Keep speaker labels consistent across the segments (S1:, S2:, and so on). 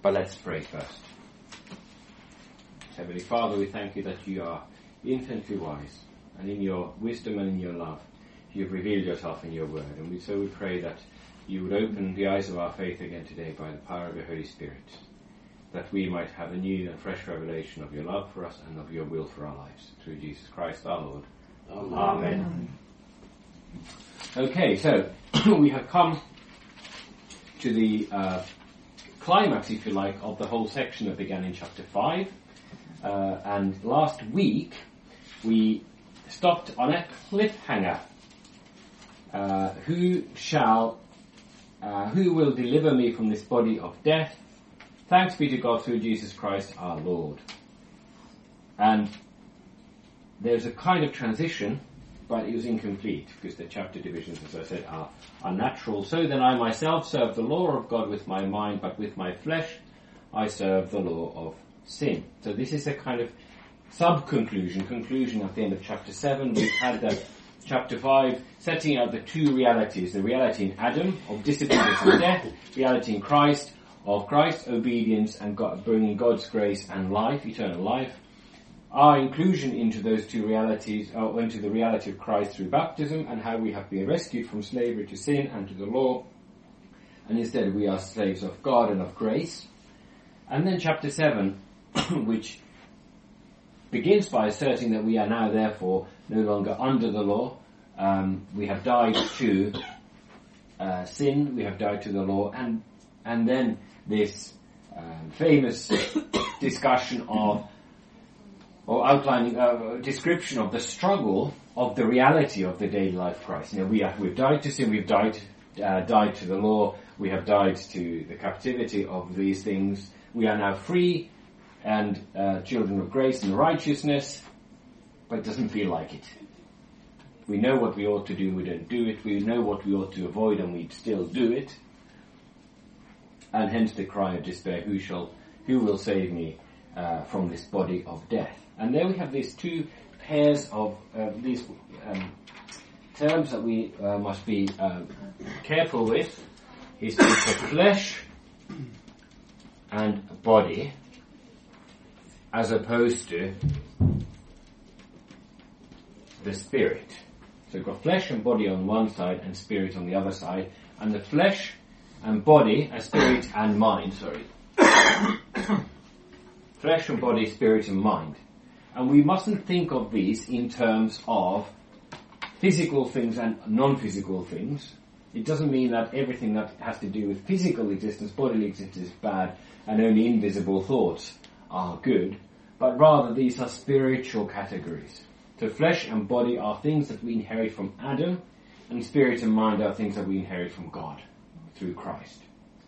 S1: But let's pray first. Heavenly Father, we thank you that you are infinitely wise, and in your wisdom and in your love, you've revealed yourself in your word. And so we pray that you would open the eyes of our faith again today by the power of your Holy Spirit, that we might have a new and fresh revelation of your love for us and of your will for our lives. Through Jesus Christ our Lord. Amen. Amen. Okay, so we have come to the climax, if you like, of the whole section that began in chapter 5. And last week we stopped on a cliffhanger. Who will deliver me from this body of death? Thanks be to God through Jesus Christ our Lord. And there's a kind of transition, but it was incomplete, because the chapter divisions, as I said, are unnatural. So then I myself serve the law of God with my mind, but with my flesh I serve the law of sin. So this is a kind of conclusion at the end of chapter 7. We've had the chapter 5 setting out the two realities, the reality in Adam of disobedience and death, reality in Christ of Christ's obedience and God, bringing God's grace and life, eternal life. Our inclusion into those two realities, into the reality of Christ through baptism, and how we have been rescued from slavery to sin and to the law, and instead we are slaves of God and of grace. And then chapter 7, which begins by asserting that we are now therefore no longer under the law. We have died to sin, we have died to the law, and then this famous discussion of, or outlining a description of the struggle of the reality of the daily life of Christ. You know, we've died to sin, we've died to the law, we have died to the captivity of these things. We are now free and children of grace and righteousness, but it doesn't feel like it. We know what we ought to do, we don't do it. We know what we ought to avoid, and we still do it. And hence the cry of despair, who will save me from this body of death? And there we have these two pairs of these terms that we must be careful with. Is the flesh and body, as opposed to the spirit. So we've got flesh and body on one side and spirit on the other side, and the flesh and body, spirit and mind, flesh and body, spirit and mind. And we mustn't think of these in terms of physical things and non-physical things. It doesn't mean that everything that has to do with physical existence, bodily existence, is bad, and only invisible thoughts are good, but rather these are spiritual categories. So flesh and body are things that we inherit from Adam, and spirit and mind are things that we inherit from God through Christ.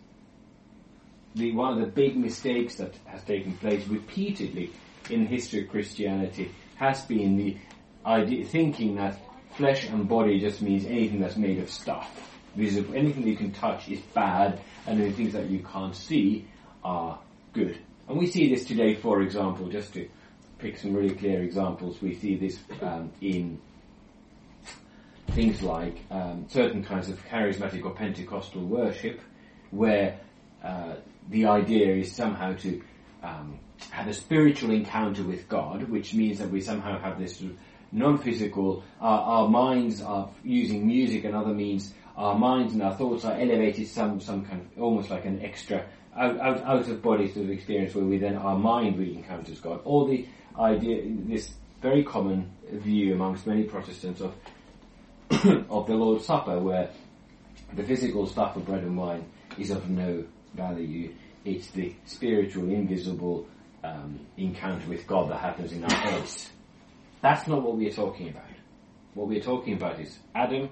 S1: One of the big mistakes that has taken place repeatedly in the history of Christianity has been the idea, thinking that flesh and body just means anything that's made of stuff. Visible, anything that you can touch is bad, and the things that you can't see are good. And we see this today, for example, just to pick some really clear examples, we see this in things like certain kinds of charismatic or Pentecostal worship, where the idea is somehow to have a spiritual encounter with God, which means that we somehow have this sort of non-physical, our minds are using music and other means, our minds and our thoughts are elevated some kind of, almost like an extra out of body sort of experience, where we then, our mind really encounters God. Or the idea, this very common view amongst many Protestants of of the Lord's Supper, where the physical stuff of bread and wine is of no value. It's the spiritual, invisible encounter with God that happens in our heads. That's not what we are talking about. What we are talking about is Adam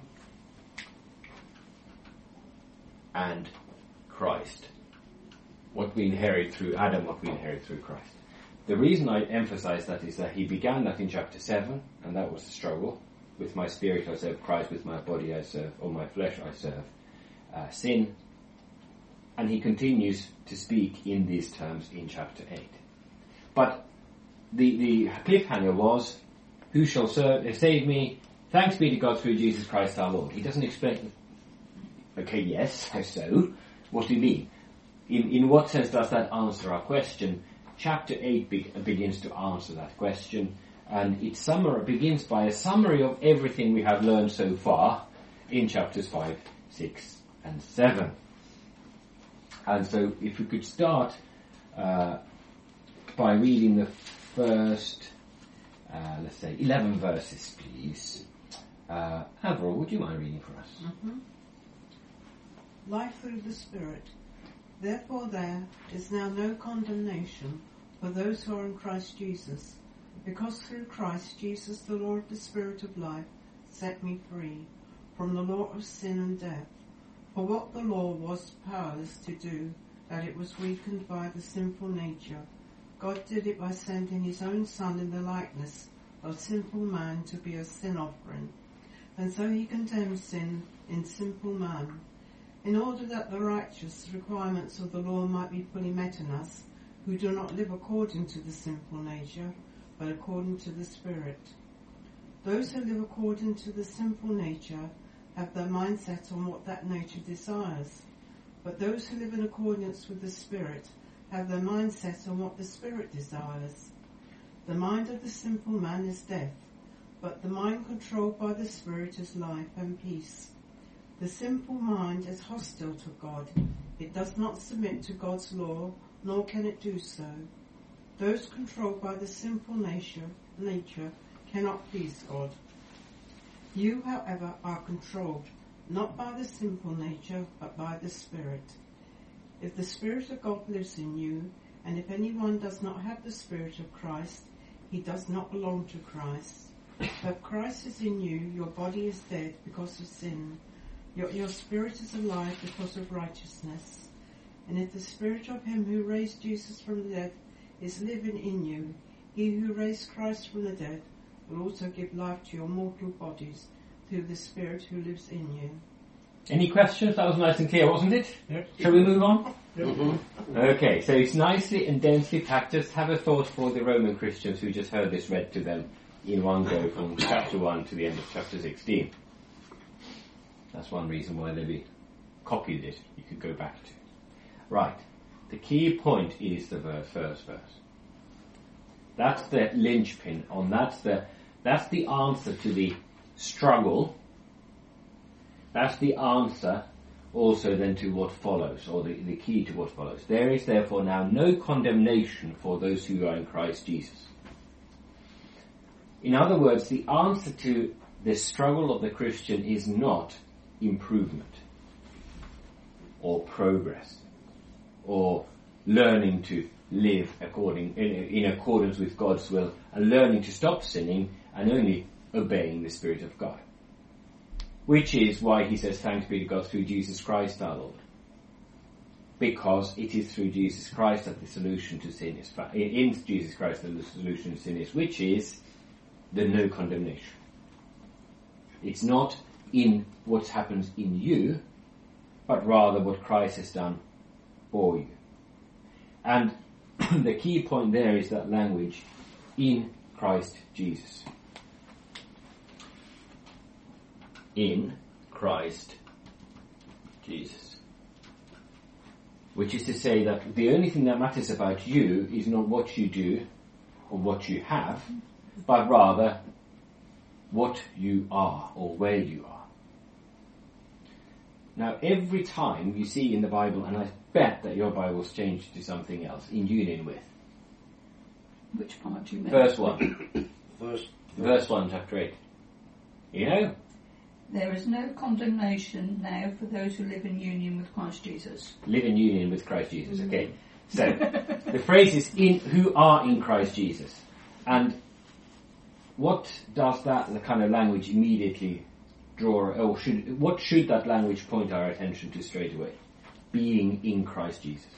S1: and Christ. What we inherit through Adam, what we inherit through Christ. The reason I emphasize that is that he began that in chapter 7, and that was the struggle. With my spirit I serve Christ, with my body I serve, or my flesh I serve sin. And he continues to speak in these terms in chapter 8. But the cliffhanger was, who shall save me? Thanks be to God through Jesus Christ our Lord. He doesn't explain, okay, yes, how so? What do you mean? in what sense does that answer our question? Chapter 8 begins to answer that question, and it begins by a summary of everything we have learned so far in chapters 5, 6 and 7. And so if we could start by reading the first, let's say, 11 verses, please. Avril, would you mind reading for us?
S2: Mm-hmm. Life through the Spirit. Therefore there is now no condemnation for those who are in Christ Jesus, because through Christ Jesus the Lord, the Spirit of life, set me free from the law of sin and death. For what the law was powerless to do, that it was weakened by the sinful nature, God did it by sending his own Son in the likeness of sinful man to be a sin offering. And so he condemned sin in sinful man, in order that the righteous requirements of the law might be fully met in us, who do not live according to the sinful nature, but according to the Spirit. Those who live according to the sinful nature have their mind set on what that nature desires, but those who live in accordance with the Spirit have their mind set on what the Spirit desires. The mind of the sinful man is death, but the mind controlled by the Spirit is life and peace. The sinful mind is hostile to God. It does not submit to God's law, nor can it do so. Those controlled by the sinful nature cannot please God. You, however, are controlled, not by the sinful nature, but by the Spirit. If the Spirit of God lives in you, and if anyone does not have the Spirit of Christ, he does not belong to Christ. If Christ is in you, your body is dead because of sin, yet your spirit is alive because of righteousness. And if the Spirit of him who raised Jesus from the dead is living in you, he who raised Christ from the dead will also give life to your mortal bodies through the Spirit who lives in you.
S1: Any questions? That was nice and clear, wasn't it?
S3: Yep.
S1: Shall we move on?
S3: Yep.
S1: Mm-hmm. Okay, so it's nicely and densely packed. Just have a thought for the Roman Christians who just heard this read to them in one go from chapter 1 to the end of chapter 16. That's one reason why they copied it. You could go back to. Right. The key point is the first verse. That's the linchpin. That's the answer to the struggle. That's the answer also then to what follows, or the key to what follows. There is therefore now no condemnation for those who are in Christ Jesus. In other words, the answer to the struggle of the Christian is not improvement or progress or learning to live in accordance with God's will and learning to stop sinning and only obeying the Spirit of God. Which is why he says, thanks be to God through Jesus Christ our Lord. Because it is through Jesus Christ that the solution to sin is found. In Jesus Christ that the solution to sin is, which is the no condemnation. It's not in what happens in you, but rather what Christ has done for you. And the key point there is that language, in Christ Jesus. In Christ Jesus. Which is to say that the only thing that matters about you is not what you do or what you have, but rather what you are or where you are. Now, every time you see in the Bible, and I bet that your Bible's changed to something else, in union with.
S4: Which part do you mean?
S1: Verse 1. Verse 1, chapter 8. You know?
S4: There is no condemnation now for those who live in union with Christ Jesus.
S1: Live in union with Christ Jesus, okay. So, the phrase is who are in Christ Jesus. And what does that kind of language immediately draw, or what should that language point our attention to straight away? Being in Christ Jesus.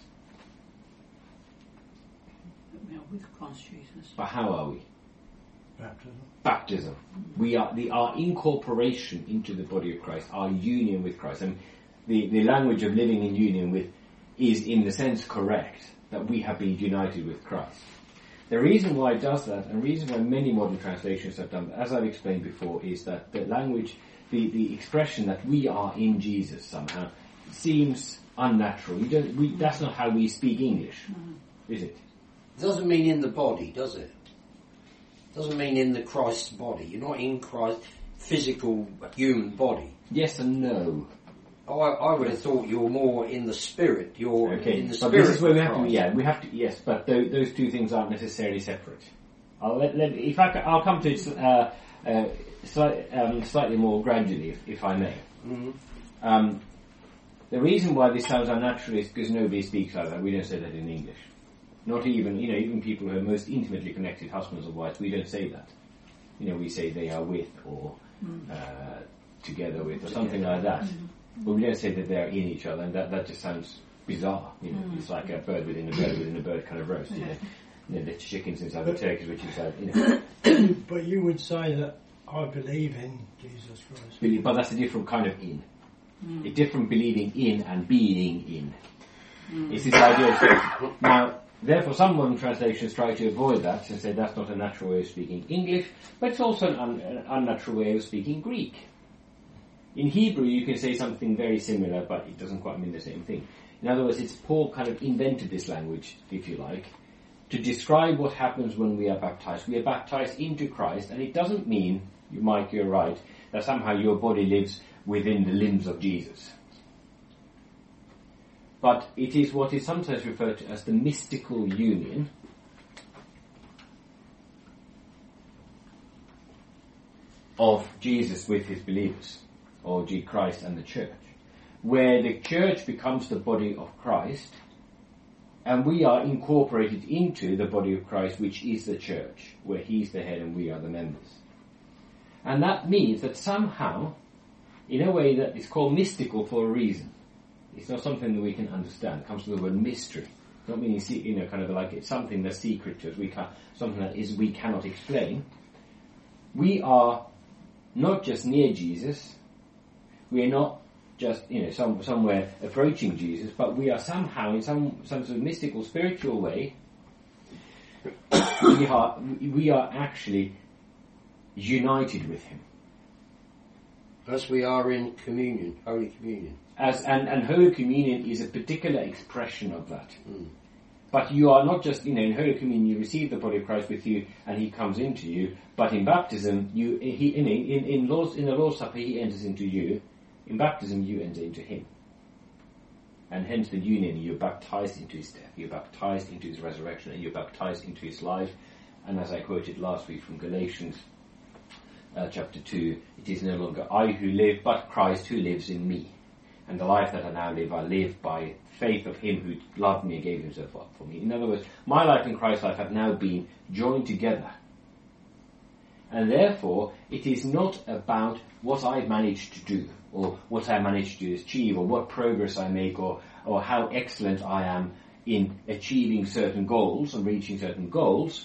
S4: We are with Christ Jesus.
S1: But how are we?
S3: Baptism.
S1: We are our incorporation into the body of Christ, our union with Christ. And the language of living in union with is in the sense correct, that we have been united with Christ. The reason why it does that, and the reason why many modern translations have done that, as I've explained before, is that the language, the expression that we are in Jesus somehow, seems unnatural. That's not how we speak English, is it?
S5: It doesn't mean in the body, does it? It doesn't mean in the Christ's body. You're not in Christ's physical human body.
S1: Yes and no.
S5: I would have thought you're more in the spirit. You're in the
S1: but
S5: spirit.
S1: This is where we
S5: of
S1: have to.
S5: Christ.
S1: Yeah, we have to. Yes, but those two things aren't necessarily separate. I'll come to it slightly more gradually, if I may.
S5: Mm-hmm.
S1: The reason why this sounds unnatural is because nobody speaks like that. We don't say that in English. Not even, even people who are most intimately connected, husbands or wives, we don't say that. We say they are with or together with or something like that. But we don't say that they are in each other, and that just sounds bizarre. It's like a bird within a bird within a bird kind of roast. The chickens inside the turkeys, which is
S6: But you would say that I believe in Jesus Christ.
S1: But that's a different kind of in. A different believing in and being in. It's this idea of now. Therefore, some modern translations try to avoid that and say that's not a natural way of speaking English, but it's also an unnatural way of speaking Greek. In Hebrew, you can say something very similar, but it doesn't quite mean the same thing. In other words, Paul kind of invented this language, if you like, to describe what happens when we are baptized. We are baptized into Christ, and it doesn't mean, Mike, you're right, that somehow your body lives within the limbs of Jesus. But it is what is sometimes referred to as the mystical union of Jesus with his believers, or Christ and the church, where the church becomes the body of Christ, and we are incorporated into the body of Christ, which is the church, where he's the head and we are the members. And that means that somehow, in a way that is called mystical for a reason, it's not something that we can understand. It comes from the word mystery. Not meaning, kind of like it's something that's secret to us. Something that we cannot explain. We are not just near Jesus. We are not just, somewhere approaching Jesus, but we are somehow, in some sort of mystical, spiritual way, we are actually united with him.
S5: As we are in communion, Holy Communion.
S1: And Holy Communion is a particular expression of that. But you are not just, in Holy Communion you receive the body of Christ with you and he comes into you, but in baptism, in the Lord's Supper he enters into you, in baptism you enter into him. And hence the union, you're baptized into his death, you're baptized into his resurrection, and you're baptized into his life. And as I quoted last week from Galatians chapter 2, it is no longer I who live, but Christ who lives in me. And the life that I live by faith of him who loved me and gave himself up for me. In other words, my life and Christ's life have now been joined together. And therefore, it is not about what I've managed to do, or what I managed to achieve, or what progress I make, or how excellent I am in achieving certain goals and reaching certain goals,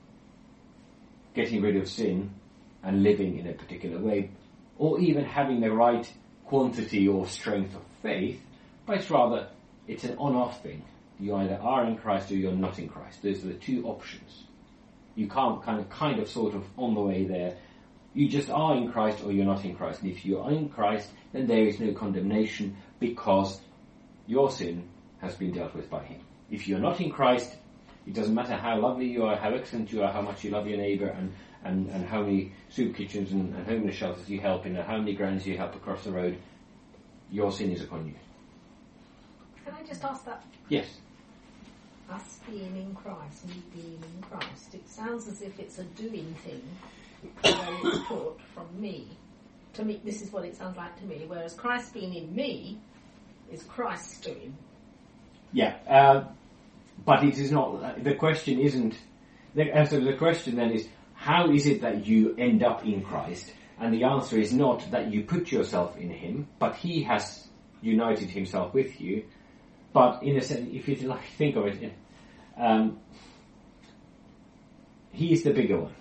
S1: getting rid of sin and living in a particular way, or even having the right quantity or strength of faith, but it's an on-off thing. You either are in Christ or you're not in Christ. Those are the two options. You can't kind of sort of on the way there. You just are in Christ or you're not in Christ. And if you are in Christ, then there is no condemnation because your sin has been dealt with by him. If you're not in Christ, it doesn't matter how lovely you are, how excellent you are, how much you love your neighbour, and how many soup kitchens and homeless shelters you help in, and how many grannies you help across the road, your sin is upon you.
S7: Can I just ask that?
S1: Yes.
S7: Us being in Christ, me being in Christ, it sounds as if it's a doing thing, the way it's taught from me. To me, this is what it sounds like to me, whereas Christ being in me is Christ's doing.
S1: Yeah, but it is not, the question isn't, so the question then is, how is it that you end up in Christ? And the answer is not that you put yourself in him, but he has united himself with you. But in a sense, if you like think of it, he is the bigger one.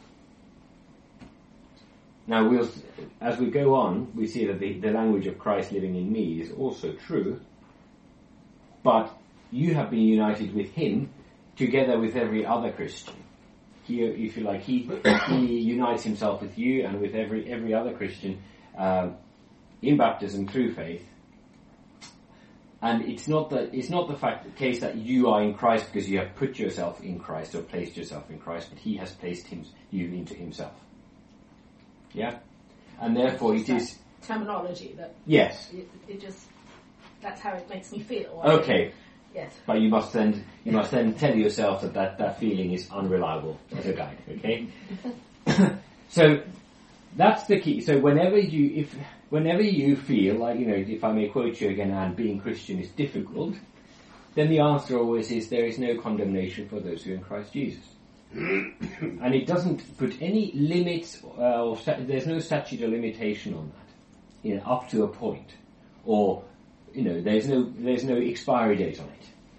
S1: Now, as we go on, we see that the language of Christ living in me is also true, but you have been united with him together with every other Christian. He, if you like, he unites himself with you and with every other Christian in baptism through faith. And it's not the case that you are in Christ because you have put yourself in Christ or placed yourself in Christ, but He has placed you into Himself. Yeah? And therefore it is...
S7: terminology that...
S1: Yes.
S7: It just... That's how it makes me feel.
S1: Okay.
S7: Yes.
S1: But you must then tell yourself that feeling is unreliable as a guide, okay? So that's the key. So whenever you feel like, if I may quote you again, and being Christian is difficult, then the answer always is there is no condemnation for those who are in Christ Jesus. And it doesn't put any limits, or there's no statute or limitation on that, up to a point, or there's no expiry date on it.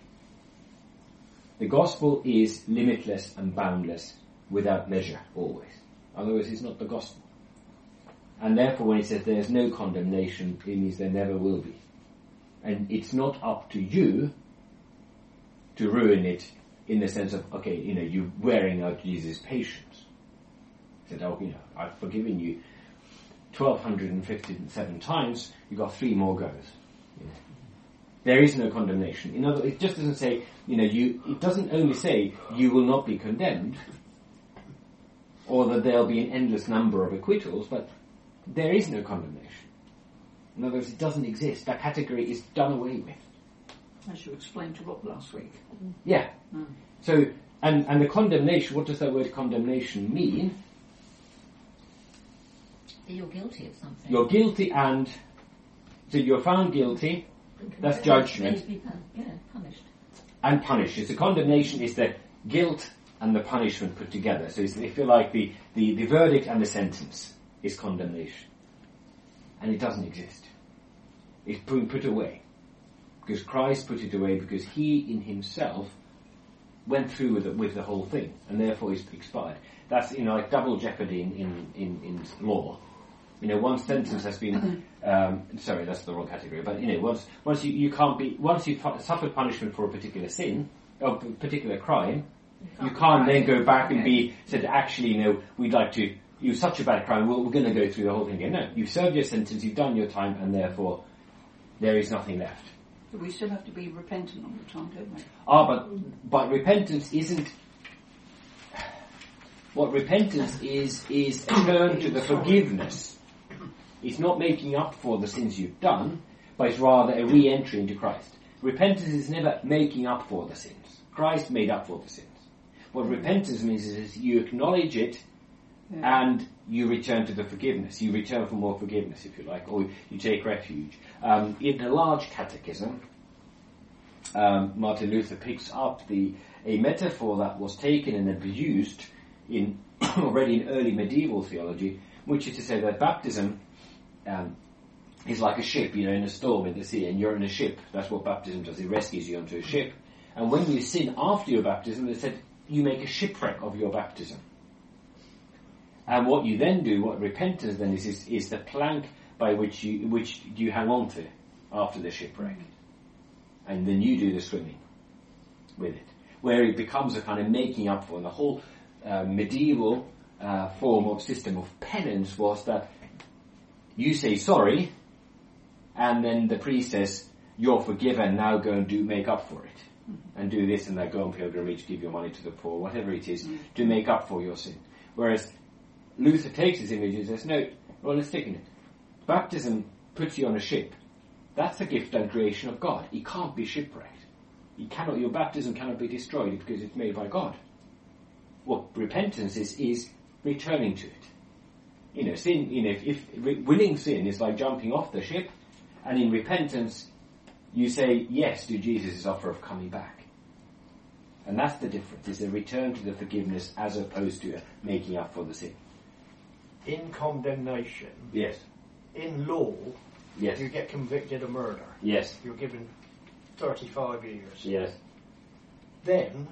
S1: The gospel is limitless and boundless, without measure, always. Otherwise, it's not the gospel. And therefore, when it says there's no condemnation, it means there never will be. And it's not up to you to ruin it in the sense of, you wearing out Jesus' patience. He said, I've forgiven you 1,257 times, you've got 3 more goes. There is no condemnation. In other words, it just doesn't say, it doesn't only say you will not be condemned, or that there'll be an endless number of acquittals, but there is no condemnation. In other words, it doesn't exist. That category is done away with.
S4: As you explained to Rob last week.
S1: Yeah. So, and the condemnation, what does that word condemnation mean?
S8: You're guilty of something.
S1: You're guilty so you're found guilty, that's judgment.
S8: Punished.
S1: And punished. So condemnation is the guilt and the punishment put together. So it's, if you like, the verdict and the sentence is condemnation. And it doesn't exist. It's been put away. Because Christ put it away because He in Himself went through with the whole thing, and therefore it's expired. That's like double jeopardy in law. One sentence has been sorry, that's the wrong category. But once you've suffered punishment for a particular sin or a particular crime, you can't then go back and be said, actually, we'd like to. You're such a bad crime. We're going to go through the whole thing again. No, you've served your sentence. You've done your time, and therefore there is nothing left.
S4: But we still have to be repentant all the time, don't we?
S1: But repentance isn't. What repentance is a turn to the forgiveness. It's not making up for the sins you've done, but it's rather a re-entry into Christ. Repentance is never making up for the sins. Christ made up for the sins. What repentance means is you acknowledge it, and you return to the forgiveness. You return for more forgiveness, if you like, or you take refuge. In the large catechism, Martin Luther picks up a metaphor that was taken and abused already in early medieval theology, which is to say that baptism is like a ship, in a storm in the sea, and you're in a ship. That's what baptism does. It rescues you onto a ship. And when you sin after your baptism, they said you make a shipwreck of your baptism. And what you then do, what repentance then is the plank by which you hang on to after the shipwreck. And then you do the swimming with it. Where it becomes a kind of making up for. And the whole medieval form of system of penance was that you say sorry, and then the priest says, you're forgiven, now go and make up for it. And do this and that, go on pilgrimage, give your money to the poor, whatever it is, to make up for your sin. Whereas Luther takes his image and says, no, well, let's take it. Baptism puts you on a ship. That's a gift and creation of God. It can't be shipwrecked. Your baptism cannot be destroyed because it's made by God. What repentance is returning to it. Sin, if willing sin is like jumping off the ship, and in repentance, you say yes to Jesus' offer of coming back. And that's the difference. It's a return to the forgiveness as opposed to making up for the sin.
S9: In condemnation,
S1: yes.
S9: In law,
S1: yes.
S9: You get convicted of murder.
S1: Yes.
S9: You're given 35 years.
S1: Yes.
S9: Then,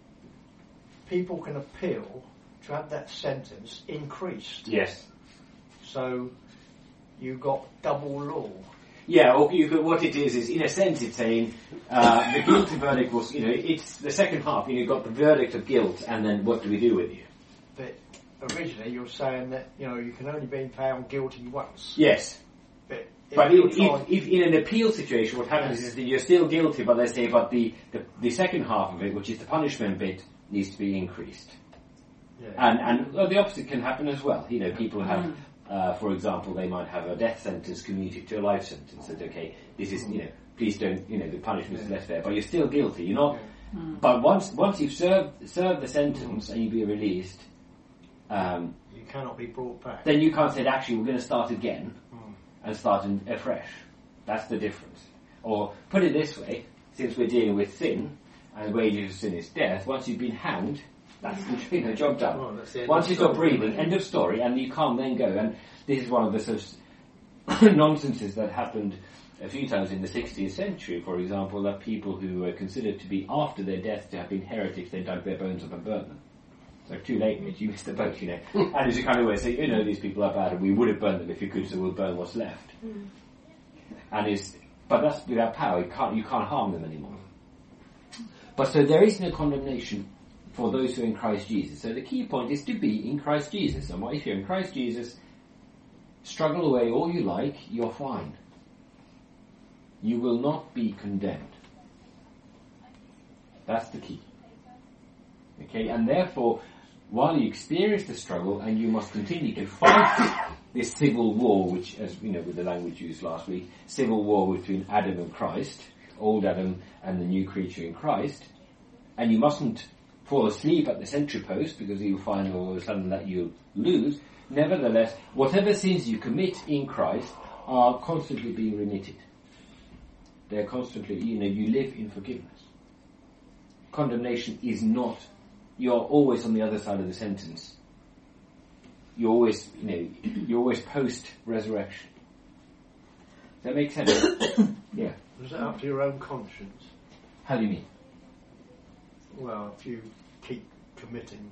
S9: people can appeal to have that sentence increased.
S1: Yes.
S9: So, you got double law.
S1: Yeah, or what it is in a sense it's saying the guilty verdict was, it's the second half, you've got the verdict of guilt, and then what do we do with you?
S9: But originally you're saying that, you can only be found guilty once.
S1: Yes.
S9: But
S1: But if in an appeal situation, what happens is that you're still guilty, but they say, but the second half of it, which is the punishment bit, needs to be increased.
S9: Yeah.
S1: And the opposite can happen as well. You know, people have, for example, they might have a death sentence commuted to a life sentence. That okay, this is, you know, please don't, you know, the punishment is less fair, but you're still guilty. You're not. But once you've served the sentence and you be released,
S9: you cannot be brought back.
S1: then you can't say, actually, we're going to start again and start afresh. That's the difference. Or put it this way: since we're dealing with sin, and the wages of sin is death, once you've been hanged, that's the job done.
S9: Well,
S1: Once you stop breathing, end of story, and you can't then go. And this is one of the sort of nonsenses that happened a few times in the 60th century, for example, that people who were considered to be after their death to have been heretics, they dug their bones up and burnt them. So too late, mate, you missed the boat, you know. And it's a kind of way to say, you know, these people are bad, and we would have burnt them if you could, so we'll burn what's left. But that's without power. You can't harm them anymore. But so there is no condemnation for those who are in Christ Jesus. So the key point is to be in Christ Jesus. And if you're in Christ Jesus, struggle away all you like, you're fine. You will not be condemned. That's the key. Okay, and therefore, while you experience the struggle, and you must continue to fight this civil war, which, as you know, with the language used last week, civil war between Adam and Christ, old Adam and the new creature in Christ, and you mustn't fall asleep at the sentry post because you'll find all of a sudden that you'll lose. Nevertheless, whatever sins you commit in Christ are constantly being remitted. They're constantly, you live in forgiveness. Condemnation is not, you're always on the other side of the sentence. You're always, you're always post-resurrection. Does that make sense? Yeah.
S9: Is that up to your own conscience?
S1: How do you mean?
S9: Well, if you keep committing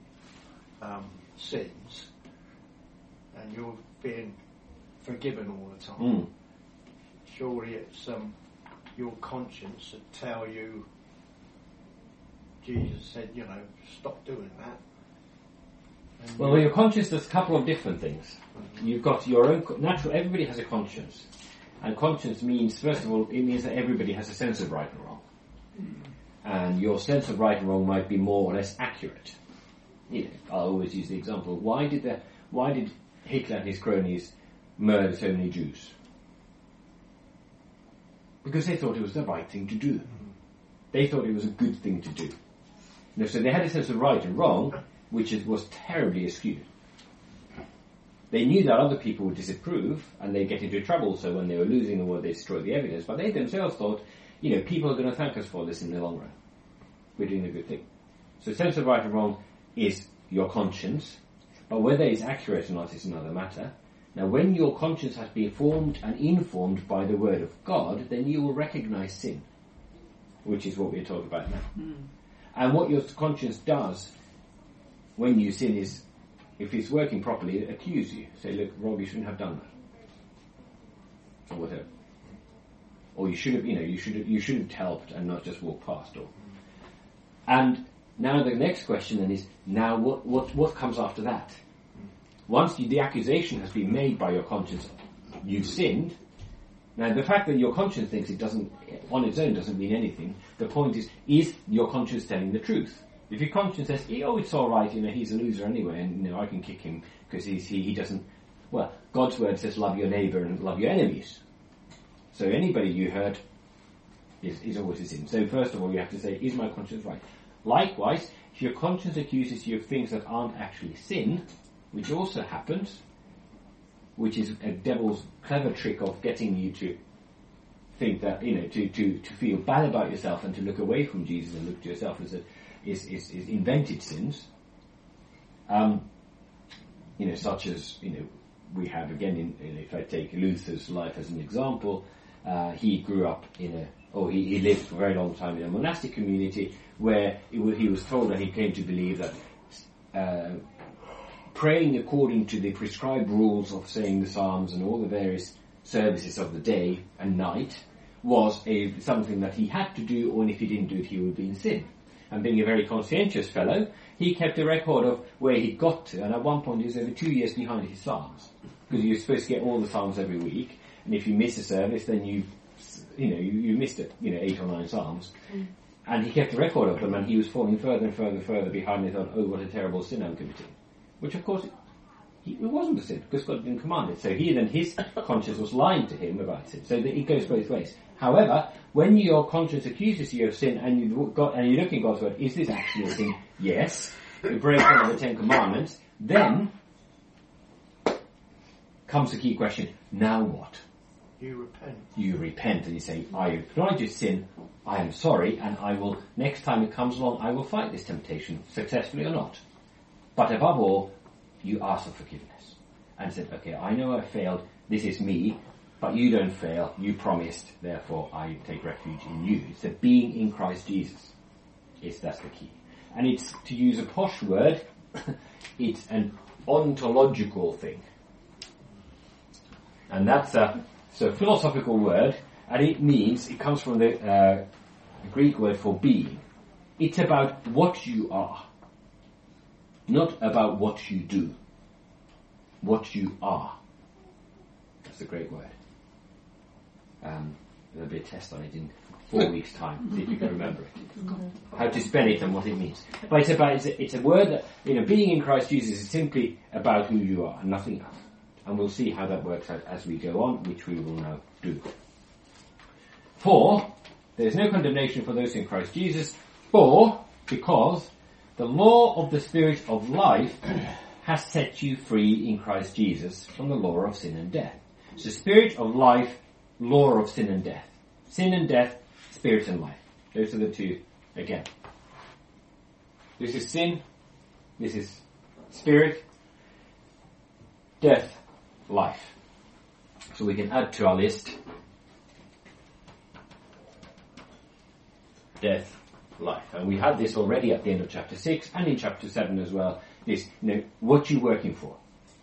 S9: sins and you're being forgiven all the time, surely it's your conscience that tell you, Jesus said, stop doing that. And
S1: well, your conscience does a couple of different things. You've got your own natural. Everybody has a conscience, and conscience means, first of all, it means that everybody has a sense of right and wrong, and your sense of right and wrong might be more or less accurate. I'll always use the example: why did Hitler and his cronies murder so many Jews? Because they thought it was the right thing to do. They thought it was a good thing to do. So they had a sense of right and wrong, which was terribly askew. They knew that other people would disapprove, and they'd get into trouble, so when they were losing the war, they destroyed the evidence. But they themselves thought, people are going to thank us for this in the long run. We're doing a good thing. So sense of right and wrong is your conscience, but whether it's accurate or not is another matter. Now, when your conscience has been formed and informed by the Word of God, then you will recognize sin, which is what we're talking about now. And what your conscience does when you sin is, if it's working properly, it accuses you. Say, look, Rob, you shouldn't have done that. Or whatever. Or you should have, you should have helped and not just walked past. And now the next question then is, now what comes after that? Once the accusation has been made by your conscience, you've sinned. Now, the fact that your conscience thinks it doesn't, on its own, doesn't mean anything. The point is your conscience telling the truth? If your conscience says, it's all right, he's a loser anyway, and I can kick him because he doesn't. Well, God's word says, love your neighbour and love your enemies. So anybody you hurt is always a sin. So first of all, you have to say, is my conscience right? Likewise, if your conscience accuses you of things that aren't actually sin, which also happens, which is a devil's clever trick of getting you to think that, to feel bad about yourself and to look away from Jesus and look to yourself as is invented sins. Such as, we have again, if I take Luther's life as an example, he grew up he lived for a very long time in a monastic community where he was told, and he came to believe that praying according to the prescribed rules of saying the Psalms and all the various services of the day and night was something that he had to do, and if he didn't do it, he would be in sin. And being a very conscientious fellow, he kept a record of where he got to, and at one point he was over 2 years behind his Psalms, because he was supposed to get all the Psalms every week, and if you miss a service, then you missed it, 8 or 9 psalms. And he kept a record of them, and he was falling further and further behind, and he thought, oh, what a terrible sin I'm committing. Which, of course, it wasn't a sin, because God didn't command it. So his conscience was lying to him about sin. So that it goes both ways. However, when your conscience accuses you of sin, and you look in God's word, is this actually a sin? Yes. You break one of the 10 commandments. Then comes the key question, now what?
S9: You repent.
S1: You repent, and you say, I acknowledge your sin, I am sorry, and I will, next time it comes along, I will fight this temptation, successfully or not. But above all, you ask for forgiveness. And said, okay, I know I failed, this is me, but you don't fail, you promised, therefore I take refuge in you. It's the being in Christ Jesus. That's the key. And it's, to use a posh word, it's an ontological thing. And that's a philosophical word, and it comes from the Greek word for being. It's about what you are, not about what you do. What you are. That's a great word. There'll be a test on it in 4 weeks' time, see if you can remember it. How to spell it and what it means. But it's a word that, being in Christ Jesus is simply about who you are and nothing else. And we'll see how that works out as we go on, which we will now do. For, there is no condemnation for those in Christ Jesus, because the law of the Spirit of life has set you free in Christ Jesus from the law of sin and death. So Spirit of life, law of sin and death. Sin and death, Spirit and life. Those are the two again. This is sin, this is spirit, death, life. So we can add to our list death, life. And we had this already at the end of chapter 6 and in chapter 7 as well. This, what you're working for.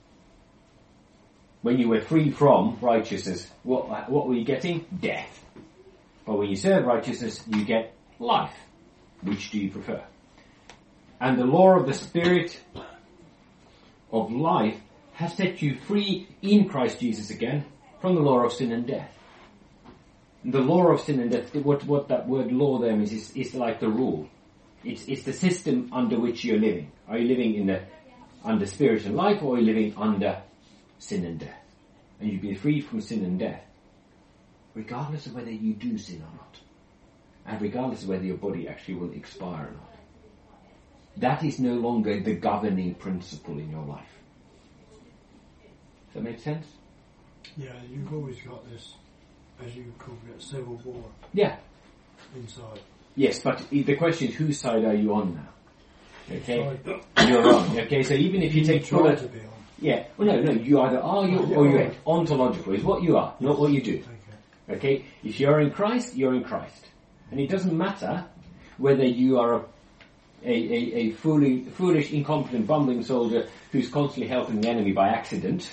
S1: When you were free from righteousness, what were you getting? Death. But when you serve righteousness, you get life. Which do you prefer? And the law of the Spirit of life has set you free in Christ Jesus again from the law of sin and death. The law of sin and death, what that word law there means is like the rule. It's the system under which you're living. Are you living under spirit and life, or are you living under sin and death? And you've been freed from sin and death, regardless of whether you do sin or not. And regardless of whether your body actually will expire or not. That is no longer the governing principle in your life. Does that make sense?
S6: Yeah, you've always got this, as you call it, civil war.
S1: Yeah.
S6: Inside.
S1: Yes, but the question is, whose side are you on now? Okay? You're on. Okay, so even if you take...
S6: try to be on.
S1: Yeah. Well, no, you either are or you're not. Ontological is what you are, not what you do. Okay? If you're in Christ, you're in Christ. And it doesn't matter whether you are a foolish, incompetent, bumbling soldier who's constantly helping the enemy by accident,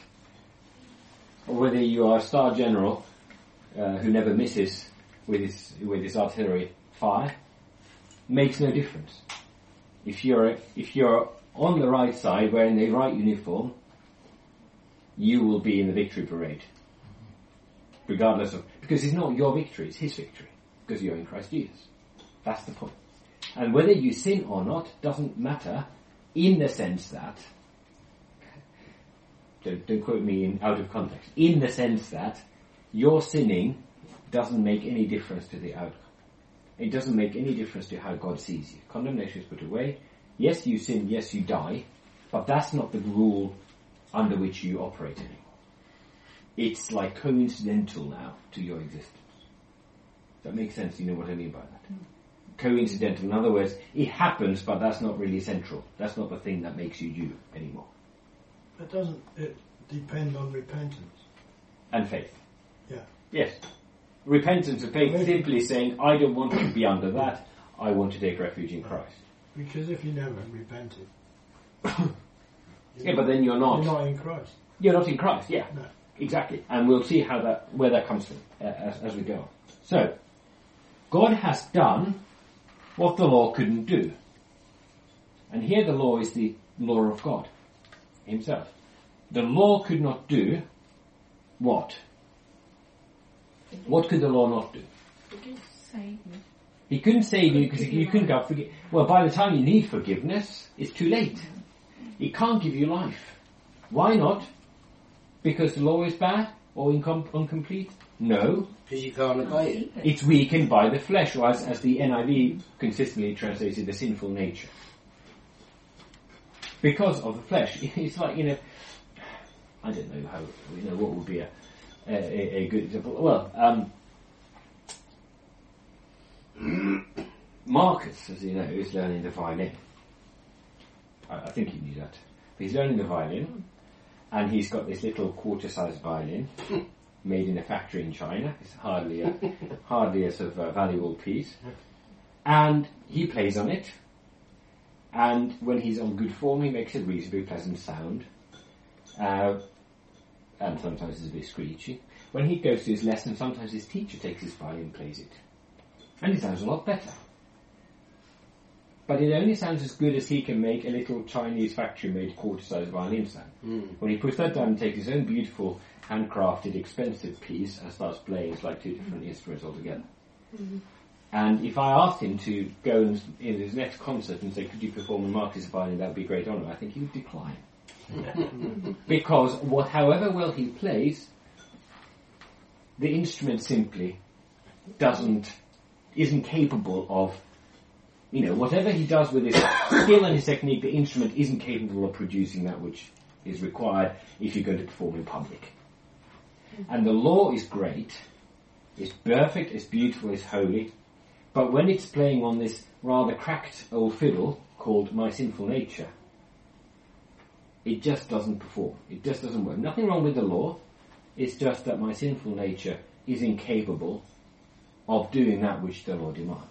S1: or whether you are a star general who never misses with his artillery fire. Makes no difference. If you're on the right side, wearing the right uniform, you will be in the victory parade. Regardless of... Because it's not your victory, it's his victory. Because you're in Christ Jesus. That's the point. And whether you sin or not doesn't matter, in the sense that... Don't quote me out of context. In the sense that your sinning doesn't make any difference to the outcome. It doesn't make any difference to how God sees you. Condemnation is put away. Yes, you sin, yes, you die, but that's not the rule under which you operate anymore. It's like coincidental now to your existence. Does that make sense? You know what I mean by that? Coincidental. In other words, it happens, but that's not really central. That's not the thing that makes you you anymore.
S6: But doesn't it depend on repentance?
S1: And faith.
S6: Yeah.
S1: Yes. Repentance and faith is simply saying, I don't want to be under that, I want to take refuge in Christ.
S6: Because if you never repented...
S1: yeah, but then you're not...
S6: You're not in Christ.
S1: You're not in Christ, yeah.
S6: No.
S1: Exactly. And we'll see where that comes from as we go on. So, God has done what the law couldn't do. And here the law is the law of God himself. The law could not do what? What could the law not do?
S4: Save you.
S1: He couldn't save you because you couldn't go forgive. Well, by the time you need forgiveness, it's too late. It can't give you life. Why not? Because the law is bad or incomplete? No.
S5: Because you can't obey it.
S1: It's weakened by the flesh, or as the NIV consistently translates it, the sinful nature. Because of the flesh. It's like, I don't know how, what would be a good example. Well, Marcus, as you know, is learning the violin. I think he knew that. But he's learning the violin, and he's got this little quarter-sized violin made in a factory in China. It's hardly a sort of valuable piece. And he plays on it, and when he's on good form, he makes a reasonably pleasant sound. And sometimes it's a bit screechy. When he goes to his lesson, sometimes his teacher takes his violin and plays it. And it sounds a lot better. But it only sounds as good as he can make a little Chinese factory-made quarter-sized violin sound. When he puts that down and takes his own beautiful, handcrafted, expensive piece and starts playing, it's like two different instruments altogether. And if I asked him to go in his next concert and say, could you perform a Marcus violin, that would be a great honour, I think he would decline. Because however well he plays, the instrument simply isn't capable of, whatever he does with his skill and his technique, the instrument isn't capable of producing that which is required if you're going to perform in public. And the law is great, it's perfect, it's beautiful, it's holy, but when it's playing on this rather cracked old fiddle called my sinful nature, it just doesn't perform. It just doesn't work. Nothing wrong with the law, it's just that my sinful nature is incapable of doing that which the law demands.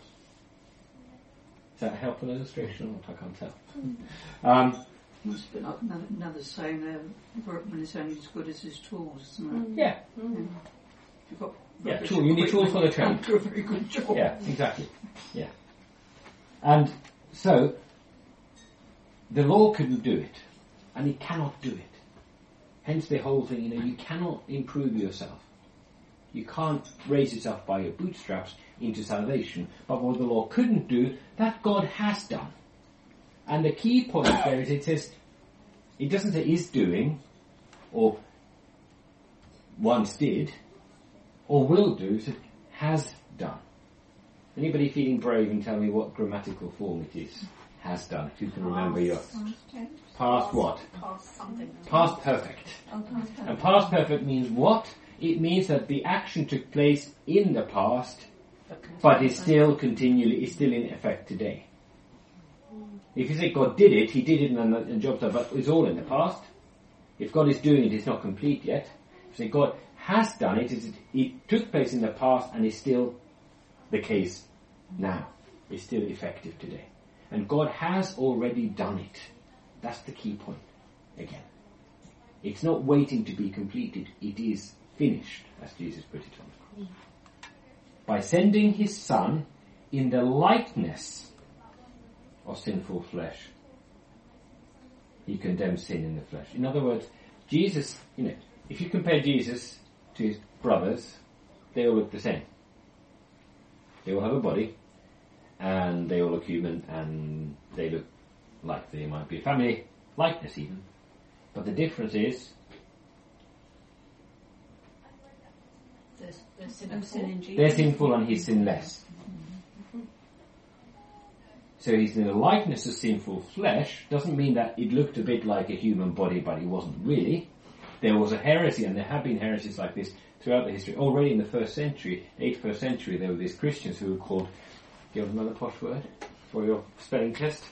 S1: Is that a helpful illustration? I can't tell.
S4: Must be like another saying there, workman is only as good as his tools, isn't it?
S1: Yeah.
S4: You've got
S1: You need tools for the trade.
S4: Do a very good job.
S1: Yeah, exactly. Yeah. And so, the law couldn't do it, and it cannot do it. Hence the whole thing, you cannot improve yourself. You can't raise yourself by your bootstraps into salvation. But what the law couldn't do, that God has done. And the key point there is it doesn't say is doing, or once did, or will do, it has done. Anybody feeling brave and tell me what grammatical form it is? Has done. If you can remember your past what?
S7: Past something.
S1: Past perfect. And past perfect means what? It means that the action took place in the past, but is still in effect today. If you say God did it, He did it and the job's done, but it's all in the past. If God is doing it, it's not complete yet. If you say God has done it, it took place in the past and is still the case now. It's still effective today. And God has already done it. That's the key point, again. It's not waiting to be completed, it is finished, as Jesus put it on the cross. By sending His Son in the likeness of sinful flesh, He condemns sin in the flesh. In other words, Jesus, if you compare Jesus to His brothers, they all look the same. They all have a body, and they all look human, and they look like they might be a family likeness even. But the difference is they're sinful and He's sinless. So He's in the likeness of sinful flesh. Doesn't mean that it looked a bit like a human body, but it wasn't really. There was a heresy, and there have been heresies like this throughout the history. Already in the 1st century, 1st century, there were these Christians who were called, do you have another posh word for your spelling test?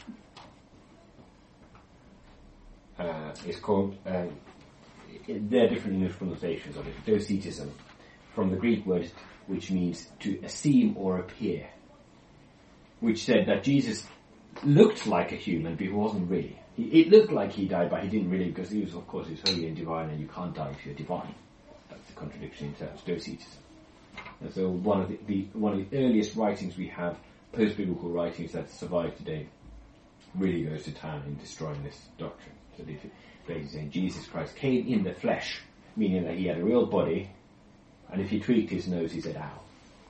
S1: It's called, there are different English pronunciations of it, Docetism, from the Greek word which means to seem or appear, which said that Jesus looked like a human, but He wasn't really. It looked like He died, but He didn't really, because He was, of course, He's holy and divine, and you can't die if you're divine. That's the contradiction in terms, Docetism. And so one of the earliest writings we have, post-biblical writings that survive today, really goes to town in destroying this doctrine. So basically saying Jesus Christ came in the flesh, meaning that He had a real body, And if he tweaked his nose, he said, ow.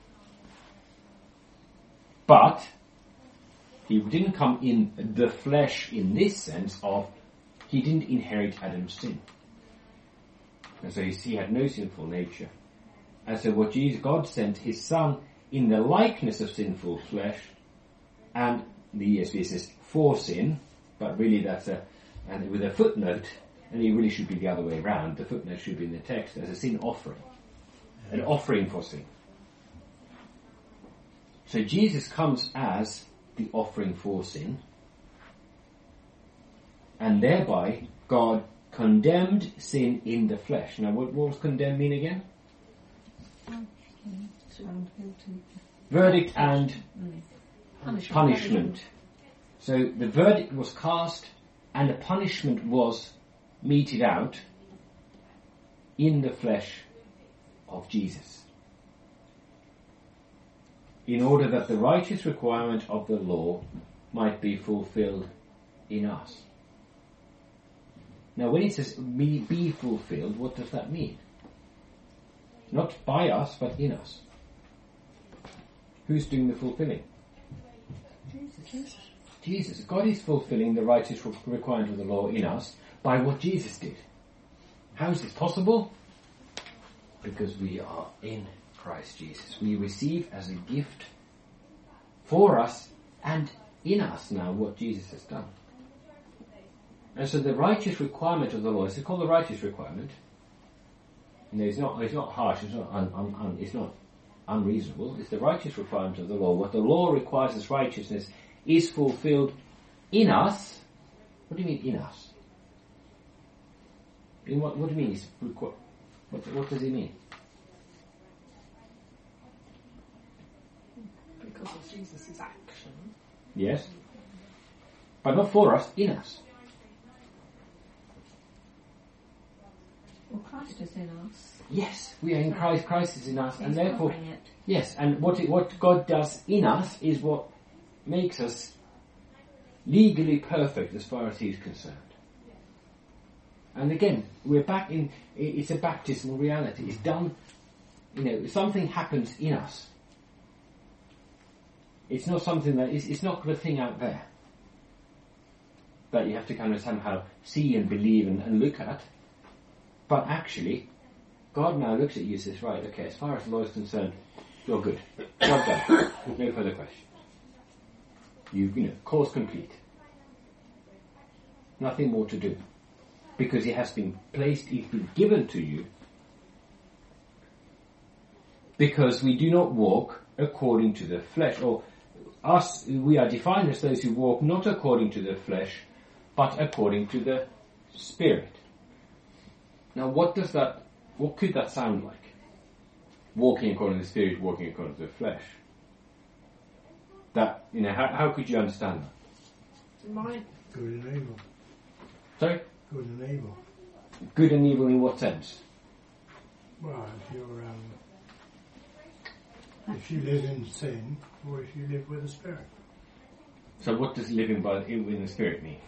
S1: But he didn't come in the flesh in this sense of he didn't inherit Adam's sin. And so he had no sinful nature. And so what God sent his son in the likeness of sinful flesh, and the ESV says for sin, but really that's and with a footnote, and it really should be the other way around. The footnote should be in the text as a sin offering. An offering for sin. So Jesus comes as the offering for sin, and thereby God condemned sin in the flesh. Now what does condemn mean again? Verdict and punishment. So the verdict was cast and the punishment was meted out in the flesh of Jesus, in order that the righteous requirement of the law might be fulfilled in us. Now when it says be fulfilled, what does that mean? Not by us, but in us. Who's doing the fulfilling? Jesus. God is fulfilling the righteous requirement of the law in us by what Jesus did. How is this possible? Because we are in Christ Jesus. We receive as a gift for us and in us now what Jesus has done. And so the righteous requirement of the law, it's called the righteous requirement. No, it's not harsh, it's not unreasonable. It's the righteous requirement of the law. What the law requires as righteousness is fulfilled in us. What do you mean in us? What do you mean? What does it mean?
S7: Because of Jesus' action.
S1: Yes. But not for us, in us.
S8: Well, Christ is in us.
S1: Yes, we are in Christ. Christ is in us,
S8: He's
S1: and therefore,
S8: covering it.
S1: yes. And what God does in us is what makes us legally perfect as far as He's concerned. And again, we're back in. It's a baptismal reality. It's done. Something happens in us. It's not something that it's not the thing out there that you have to kind of somehow see and believe and look at. But actually, God now looks at you and says, right, okay, as far as the law is concerned, you're good. Job done. No further questions. Course complete. Nothing more to do. Because it has been placed, it's been given to you. Because we do not walk according to the flesh. Or us, we are defined as those who walk not according to the flesh, but according to the Spirit. Now what could that sound like? Walking according to the Spirit, walking according to the flesh. That, how could you understand that?
S7: Mine.
S6: Good and evil.
S1: Sorry?
S6: Good and evil.
S1: Good and evil in what sense?
S6: Well, if you live in sin, or if you live with the Spirit.
S1: So what does living in the Spirit mean?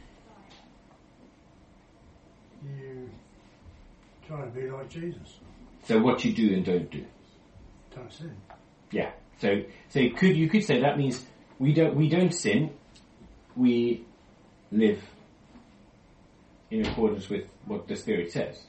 S6: You try to be like Jesus.
S1: So what you do and don't do.
S6: Don't sin.
S1: Yeah. So you could say that means we don't sin. We live in accordance with what the Spirit says.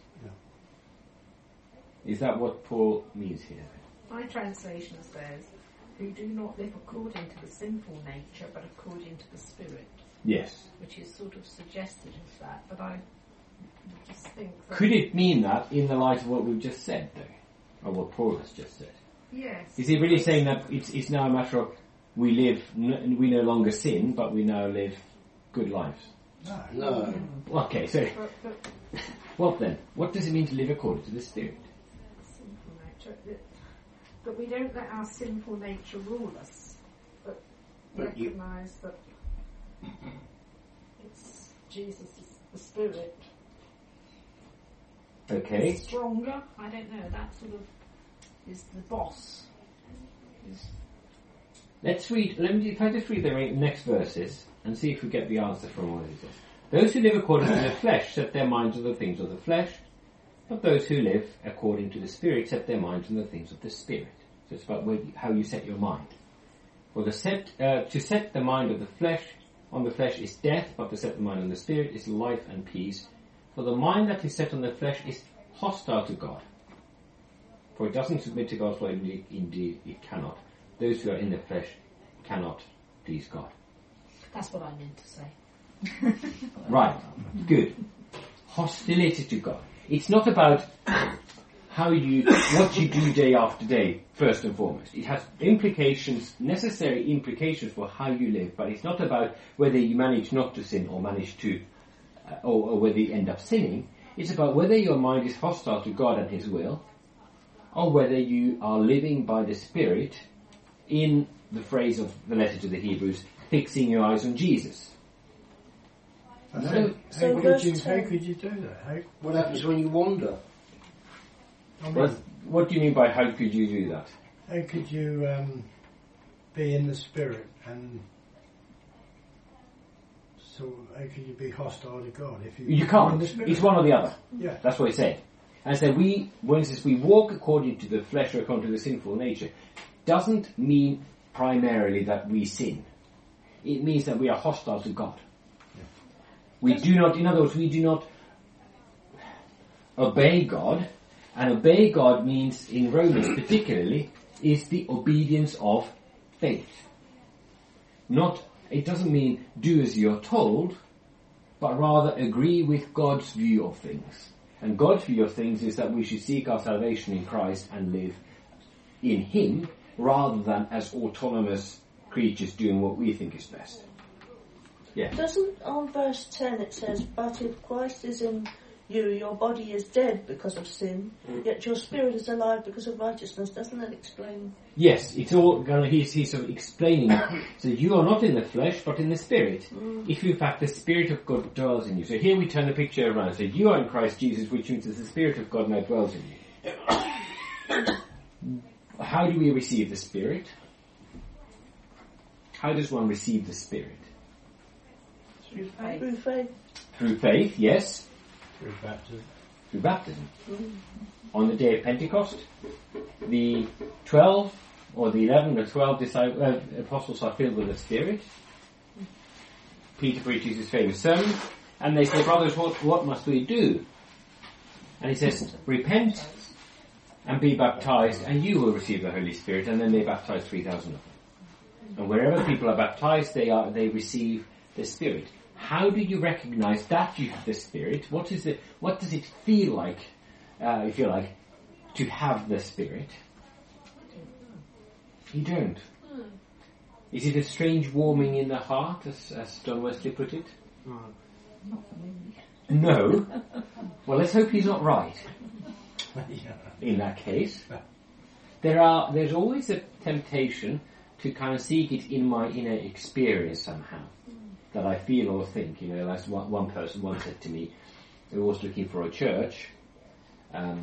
S1: Yeah. Is that what Paul means here?
S7: My translation says, we do not live according to the sinful nature, but according to the Spirit.
S1: Yes.
S7: Which is sort of suggestive of that, but I just think that...
S1: Could it mean that in the light of what we've just said, though? Or what Paul has just said?
S7: Yes.
S1: Is he really saying that it's now a matter of we no longer sin, but we now live good lives?
S5: No.
S1: Okay, so what then? What does it mean to live according to the Spirit?
S7: Sinful nature. But we don't let our sinful nature rule us, but recognise that it's Jesus, the Spirit.
S1: Okay.
S7: It's stronger. I don't know. That sort of is the boss.
S1: Let's read. If I just read the next verses and see if we get the answer from what it says. Those who live according to the flesh set their minds on the things of the flesh, But those who live according to the Spirit set their minds on the things of the Spirit. So it's about how you set your mind. For to set the mind of the flesh on the flesh is death, but to set the mind on the Spirit is life and peace. For the mind that is set on the flesh is hostile to God. For it doesn't submit to God's will, indeed it cannot. Those who are in the flesh cannot please God.
S7: That's what I meant to say.
S1: Right, good. Hostility to God. It's not about what you do day after day, first and foremost. It has necessary implications for how you live, but it's not about whether you manage not to sin or manage to, or whether you end up sinning. It's about whether your mind is hostile to God and His will, or whether you are living by the Spirit, in the phrase of the letter to the Hebrews, fixing your eyes on Jesus.
S6: And how could you do that?
S5: What happens when you wander?
S1: What do you mean by how could you do that?
S6: How could you be in the Spirit and so how could you be hostile to God if you
S1: can't?
S6: In the Spirit?
S1: It's one or the other.
S6: Yeah.
S1: That's what it's saying. And so when it says we walk according to the flesh or according to the sinful nature, doesn't mean primarily that we sin. It means that we are hostile to God. Yeah. We do not obey God, and obey God means, in Romans particularly, is the obedience of faith. It doesn't mean do as you're told, but rather agree with God's view of things. And God's view of things is that we should seek our salvation in Christ and live in Him, rather than as autonomous creatures doing what we think is best. Yeah.
S10: Doesn't on verse 10 it says, but if Christ is in you, your body is dead because of sin, yet your spirit is alive because of righteousness. Doesn't that explain?
S1: Yes, it's all he's sort of explaining it. So you are not in the flesh, but in the Spirit. If in fact the Spirit of God dwells in you. So here we turn the picture around. So you are in Christ Jesus, which means that the Spirit of God now dwells in you. How do we receive the Spirit? How does one receive the Spirit?
S10: Through faith.
S1: Through faith, yes.
S6: Through baptism.
S1: Through baptism. On the day of Pentecost, the 12 or the 11 or 12 apostles are filled with the Spirit. Peter preaches his famous sermon, and they say, brothers, what must we do? And he says, repent and be baptized, and you will receive the Holy Spirit. And then they baptize 3,000 of them. And wherever people are baptized, they receive the Spirit. How do you recognize that you have the Spirit? What does it feel like, if you like, to have the Spirit? You don't. Is it a strange warming in the heart, as John Wesley put it?
S4: Not for me.
S1: No. Well, let's hope he's not right. In that case, there's always a temptation to kind of seek it in my inner experience somehow, that I feel or think. As one person once said to me, who was looking for a church, and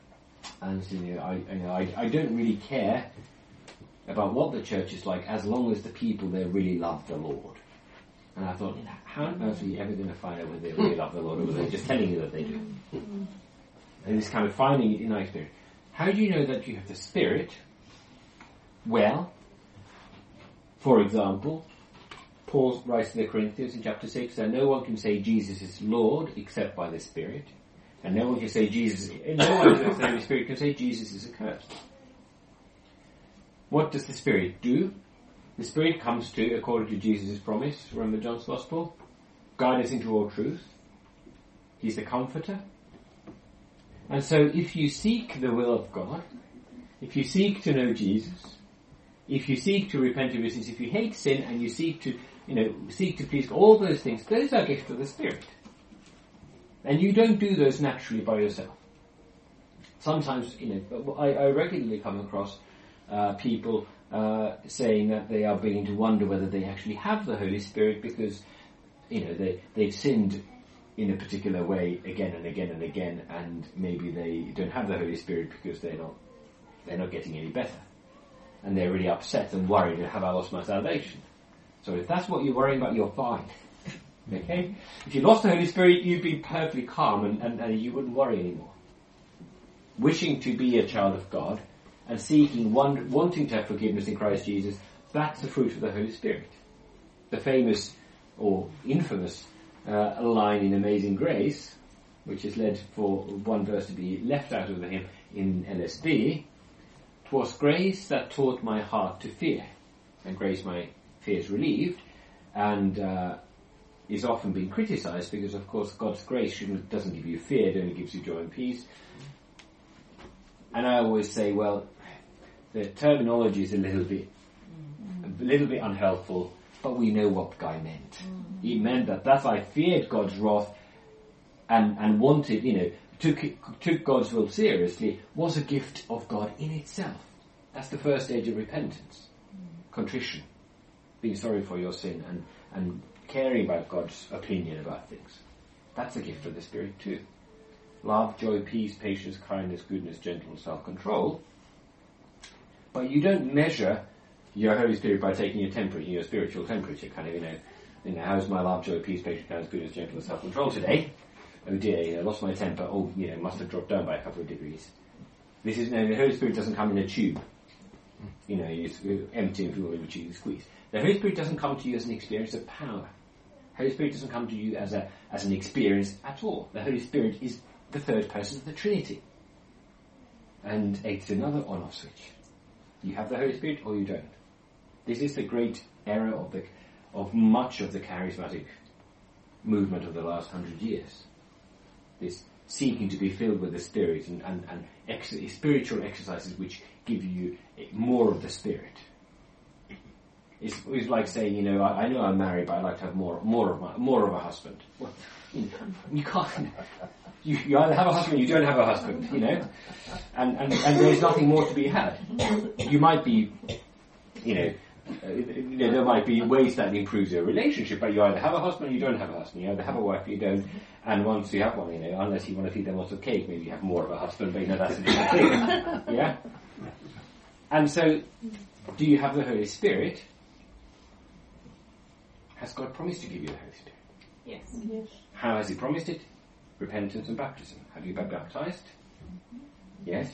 S1: I don't really care about what the church is like as long as the people there really love the Lord. And I thought, how on earth are you ever going to find out whether they really love the Lord, or whether they're just telling you that they do? And it's kind of finding it in our spirit. How do you know that you have the Spirit? Well, for example, Paul writes to the Corinthians in chapter 6 that no one can say Jesus is Lord except by the Spirit, and no one can say the Holy Spirit can say Jesus is accursed. What does the Spirit do? The Spirit comes to, according to Jesus' promise, remember John's Gospel, guide us into all truth. He's the Comforter. And so if you seek the will of God, if you seek to know Jesus, if you seek to repent of your sins, if you hate sin and you seek to please God, all those things, those are gifts of the Spirit. And you don't do those naturally by yourself. Sometimes, I regularly come across people saying that they are beginning to wonder whether they actually have the Holy Spirit because, they've sinned in a particular way again and again and again, and maybe they don't have the Holy Spirit because they're not getting any better. And they're really upset and worried, have I lost my salvation? So if that's what you're worrying about, you're fine. Okay? If you lost the Holy Spirit, you'd be perfectly calm and you wouldn't worry anymore. wishing to be a child of God, and seeking, wanting to have forgiveness in Christ Jesus, that's the fruit of the Holy Spirit. The famous or infamous line in Amazing Grace, which has led for one verse to be left out of the hymn in LSB, "'Twas grace that taught my heart to fear, and grace my fears relieved," and is often being criticised because, of course, God's grace doesn't give you fear, it only gives you joy and peace. And I always say, well, the terminology is a little bit unhelpful, but we know what Guy meant. He meant that I feared God's wrath and wanted, took God's will seriously, was a gift of God in itself. That's the first stage of repentance. Contrition. Being sorry for your sin and caring about God's opinion about things. That's a gift of the Spirit too. Love, joy, peace, patience, kindness, goodness, gentleness, self-control. But you don't measure your Holy Spirit by taking your spiritual temperature, how's my love, joy, peace, patience, kindness, goodness, gentleness, self-control today? Oh dear, I lost my temper. Oh, must have dropped down by a couple of degrees. The Holy Spirit doesn't come in a tube. It's empty and full which you squeeze. The Holy Spirit doesn't come to you as an experience of power. The Holy Spirit doesn't come to you as an experience at all. The Holy Spirit is the third person of the Trinity. And it's another on-off switch. You have the Holy Spirit or you don't. This is the great error of much of the charismatic movement of the last 100 years. This seeking to be filled with the Spirit and spiritual exercises which give you more of the Spirit. It's like saying, I know I'm married, but I'd like to have more of a husband. Well, you can't. You either have a husband or you don't have a husband, and there's nothing more to be had. You might be, there might be ways that improves your relationship, but you either have a husband or you don't have a husband. You either have a wife or you don't, and once you have one, unless you want to feed them lots of cake, maybe you have more of a husband, but that's a different thing. Yeah? And so, do you have the Holy Spirit? Has God promised to give you the Holy Spirit?
S7: Yes.
S1: How has He promised it? Repentance and baptism. Have you been baptized? Yes.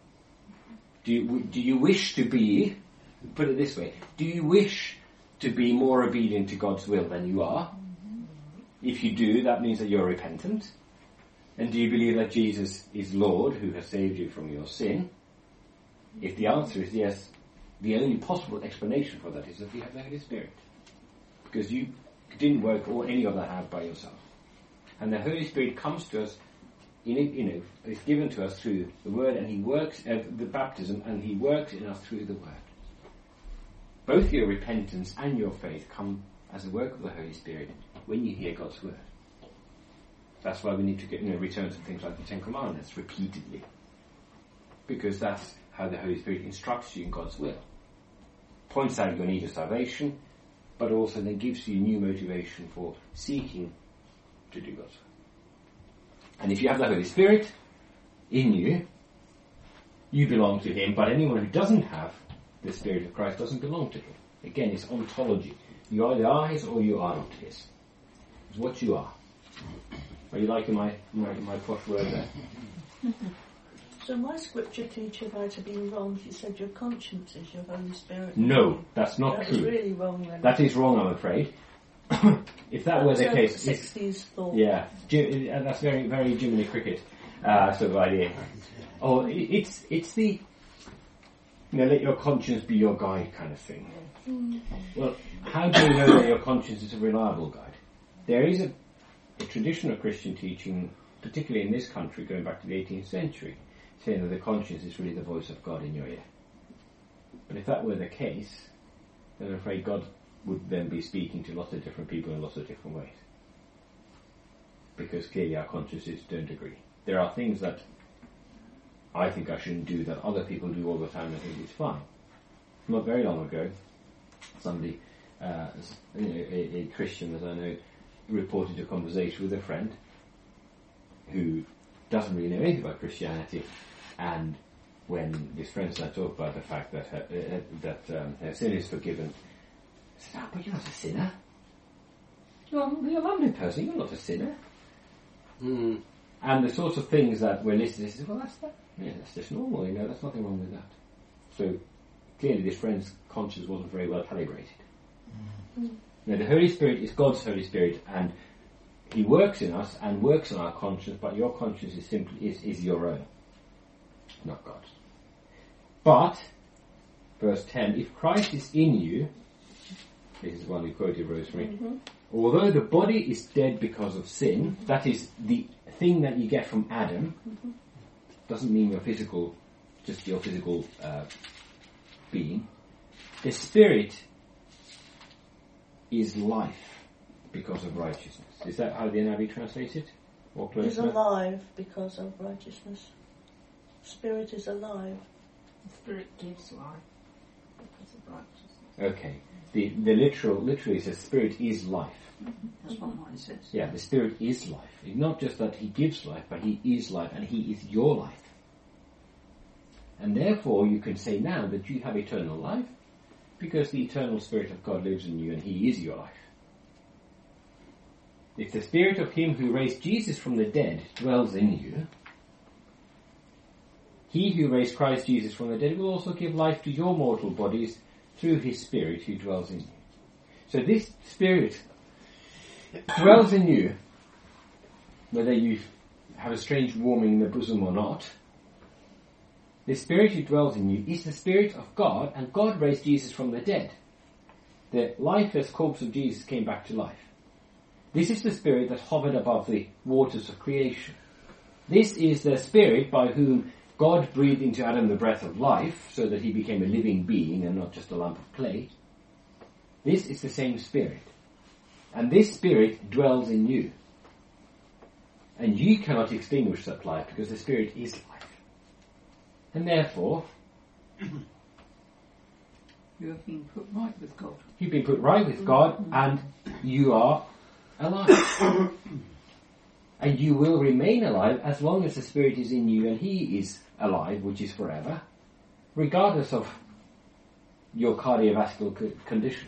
S1: Do you wish to be, put it this way, do you wish to be more obedient to God's will than you are? If you do, that means that you're repentant. And do you believe that Jesus is Lord who has saved you from your sin? If the answer is yes, the only possible explanation for that is that you have the Holy Spirit. Because you didn't work or any of that out by yourself. And the Holy Spirit comes to us, it's given to us through the Word, and He works at the baptism, and He works in us through the Word. Both your repentance and your faith come as a work of the Holy Spirit when you hear God's Word. That's why we need to return to things like the Ten Commandments repeatedly. Because that's how the Holy Spirit instructs you in God's will. Points out your need of salvation, but also then gives you new motivation for seeking to do God's will. And if you have the Holy Spirit in you, you belong to Him, but anyone who doesn't have the Spirit of Christ doesn't belong to Him. Again, it's ontology. You either are His or you are not His. It's what you are. Are you liking my posh word there?
S10: So my scripture teacher might have been wrong. She said your conscience is your Holy Spirit.
S1: No, that's not true.
S10: That was really wrong then.
S1: That is wrong, I'm afraid. If that were the case...
S10: 60s thought.
S1: Yeah, that's very, very Jiminy Cricket sort of idea. Oh, it's the... let your conscience be your guide kind of thing. Well, how do you know that your conscience is a reliable guide? There is a tradition of Christian teaching, particularly in this country, going back to the 18th century, saying that the conscience is really the voice of God in your ear. But if that were the case, then I'm afraid God would then be speaking to lots of different people in lots of different ways. Because clearly our consciences don't agree. There are things that I think I shouldn't do that other people do all the time and I think it's fine. Not very long ago, somebody, a Christian that I know, reported a conversation with a friend who doesn't really know anything about Christianity, and when this friend started talking about the fact that her sin is forgiven, I said, but you're not a sinner. You're a lovely person, you're not a sinner. And the sorts of things that were listed, he says, well, that's just normal, there's nothing wrong with that. So clearly this friend's conscience wasn't very well calibrated. Now the Holy Spirit is God's Holy Spirit, and He works in us and works on our conscience, but your conscience is simply is your own, not God's. But, verse 10, if Christ is in you, this is one we quoted, Rosemary, although the body is dead because of sin, that is the thing that you get from Adam, doesn't mean your physical being. The Spirit is life because of righteousness. Is that how the NIV translates it?
S10: Is alive because of righteousness. Spirit is alive.
S7: The Spirit gives life because of righteousness.
S1: Okay. The literally says Spirit is life.
S4: That's what mine says.
S1: Yeah, the Spirit is life. It's not just that He gives life, but He is life, and He is your life. And therefore you can say now that you have eternal life, because the eternal Spirit of God lives in you and He is your life. If the Spirit of Him who raised Jesus from the dead dwells in you, He who raised Christ Jesus from the dead will also give life to your mortal bodies through His Spirit who dwells in you. So this Spirit dwells in you, whether you have a strange warming in the bosom or not. The Spirit who dwells in you is the Spirit of God, and God raised Jesus from the dead. The lifeless corpse of Jesus came back to life. This is the Spirit that hovered above the waters of creation. This is the Spirit by whom God breathed into Adam the breath of life, so that he became a living being and not just a lump of clay. This is the same Spirit. And this Spirit dwells in you. And you cannot extinguish that life, because the Spirit is life. And therefore,
S4: you have been put right with God.
S1: You've been put right with God, and you are alive. And you will remain alive as long as the Spirit is in you and He is alive, which is forever, regardless of your cardiovascular condition.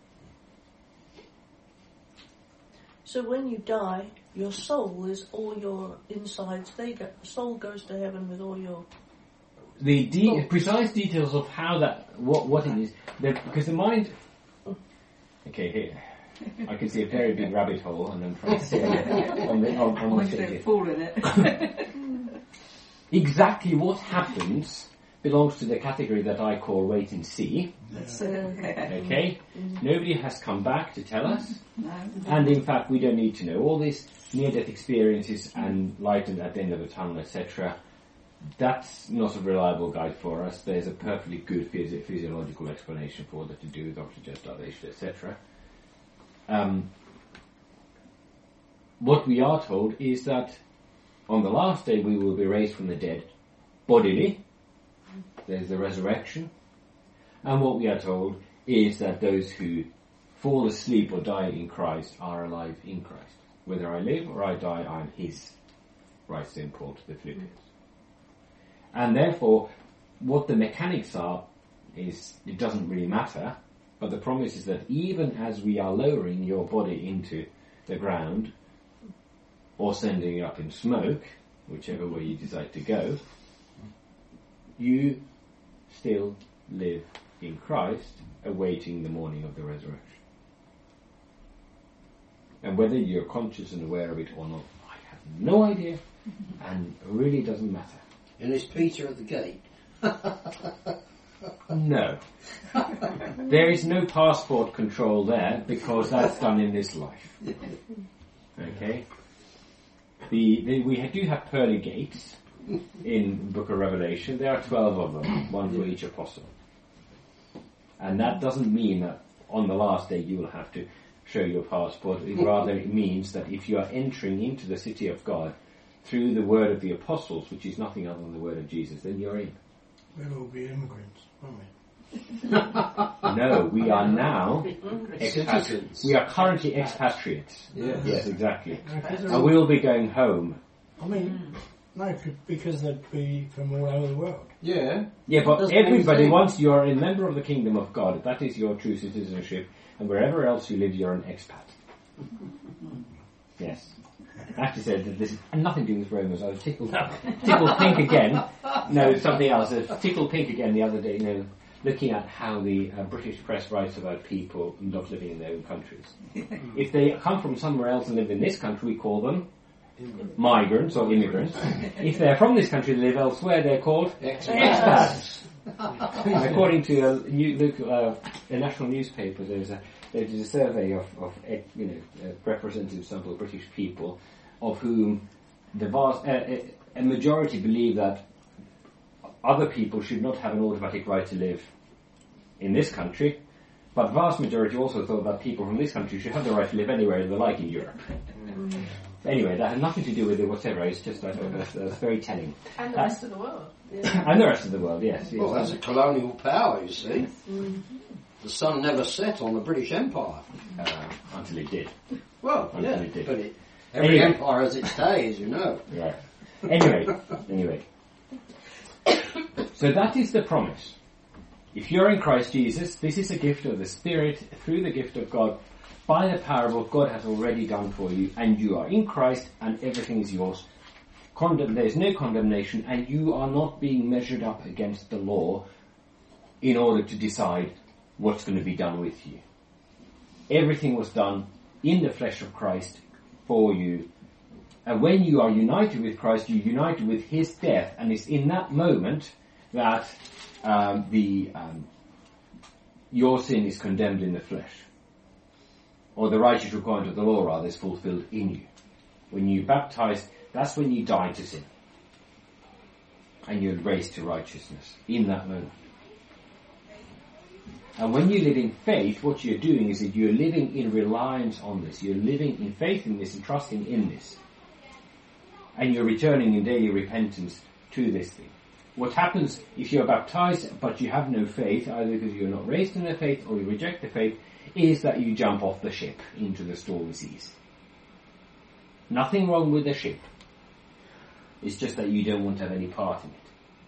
S10: So when you die, your soul is all your insides. The soul goes to heaven with all your...
S1: The precise details of how what it is, because the mind... Okay, here. I can see a very big rabbit hole, and I'm trying to see it on the figure.
S4: Fall in it.
S1: Exactly what happens belongs to the category that I call wait and see. Okay? Nobody has come back to tell us.
S4: No.
S1: And in fact, we don't need to know. All these near-death experiences and light at the end of the tunnel, etc., that's not a reliable guide for us. There's a perfectly good physiological explanation for that to do with oxygen starvation, etc. What we are told is that on the last day we will be raised from the dead bodily. There's the resurrection. And what we are told is that those who fall asleep or die in Christ are alive in Christ. Whether I live or I die, I am His, writes St. Paul to the Philippians. And therefore, what the mechanics are is, it doesn't really matter, but the promise is that even as we are lowering your body into the ground, or sending it up in smoke, whichever way you decide to go, you still live in Christ, awaiting the morning of the resurrection. And whether you're conscious and aware of it or not, I have no idea, and it really doesn't matter.
S5: And is Peter at the gate?
S1: No. There is no passport control there, because that's done in this life. Okay? We do have pearly gates in the book of Revelation. There are 12 of them, one for each apostle. And that doesn't mean that on the last day you will have to show your passport. Rather, it means that if you are entering into the city of God through the word of the apostles, which is nothing other than the word of Jesus, then you're in.
S6: We'll all be immigrants, won't we?
S1: No, we are now
S5: Citizens.
S1: we are currently expatriates.
S5: Yes.
S1: Yes, exactly.
S6: Because
S1: And we'll be going home.
S6: I mean, no, because they'd be from all over the world.
S5: Yeah.
S1: Yeah, but
S5: That's
S1: everybody,
S5: amazing.
S1: once you're a member of the kingdom of God, that is your true citizenship, and wherever else you live, you're an expat. Yes. actually said that this had nothing to do with Romans. I was tickled pink again. No, something else. I was tickled pink again the other day, looking at how the British press writes about people not living in their own countries. If they come from somewhere else and live in this country, we call them migrants or immigrants. If they're from this country and live elsewhere, they're called expats. According to a national newspaper, they did a survey of representative sample of British people, of whom a majority believe that other people should not have an automatic right to live in this country, but the vast majority also thought that people from this country should have the right to live anywhere they like in Europe. Anyway, that had nothing to do with it whatsoever. It's just that's very telling.
S7: And the rest of the world.
S1: Yeah. And the rest of the world, yes.
S5: Well, that's a colonial power, you see. The sun never set on the British Empire.
S1: Until it did.
S5: Well,
S1: until
S5: yeah,
S1: it did.
S5: but every empire has its days, you know.
S1: Yeah. Anyway. So that is the promise. If you're in Christ Jesus, this is a gift of the Spirit through the gift of God, by the power of what God has already done for you, and you are in Christ and everything is yours. There is no condemnation, and you are not being measured up against the law in order to decide what's going to be done with you. Everything was done in the flesh of Christ for you. And when you are united with Christ, you're united with his death, and it's in that moment that your sin is condemned in the flesh. Or the righteous requirement of the law, rather, is fulfilled in you. When you baptize, that's when you die to sin. And you're raised to righteousness in that moment. And when you live in faith, what you're doing is that you're living in reliance on this. You're living in faith in this and trusting in this. And you're returning in daily repentance to this thing. What happens if you're baptized but you have no faith, either because you're not raised in the faith or you reject the faith, is that you jump off the ship into the stormy seas. Nothing wrong with the ship. It's just that you don't want to have any part in it.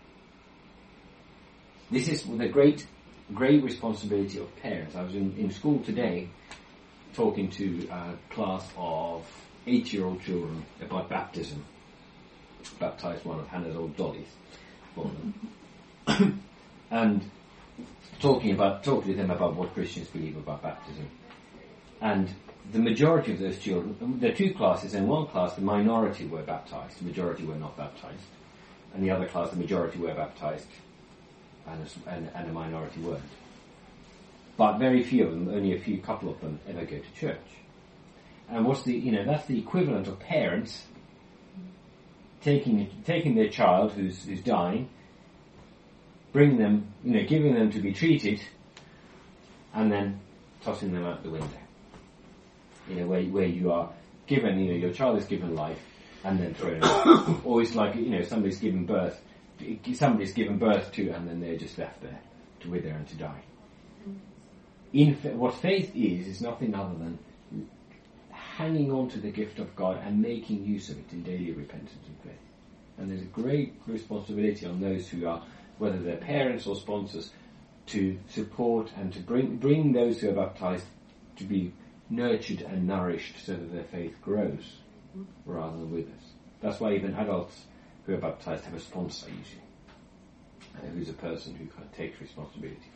S1: This is the great responsibility of parents. I was in school today talking to a class of 8-year-old children about baptism. Baptized one of Hannah's old dollies for them. And talking to them about what Christians believe about baptism. And the majority of those children, there are two classes. In one class, the minority were baptized, the majority were not baptized. And the other class, the majority were baptized, and a minority weren't. But very few of them, only a couple of them, ever go to church. And that's the equivalent of parents taking their child who's dying, bring them, giving them to be treated, and then tossing them out the window. Where you are given, your child is given life and then thrown out. Or it's like, somebody's given birth to, and then they're just left there to wither and to die. What faith is nothing other than hanging on to the gift of God and making use of it in daily repentance and faith. And there's a great responsibility on those who are, whether they're parents or sponsors, to support and to bring those who are baptized to be nurtured and nourished so that their faith grows rather than withers. That's why even adults who are baptized have a sponsor usually, who's a person who kind of takes responsibility for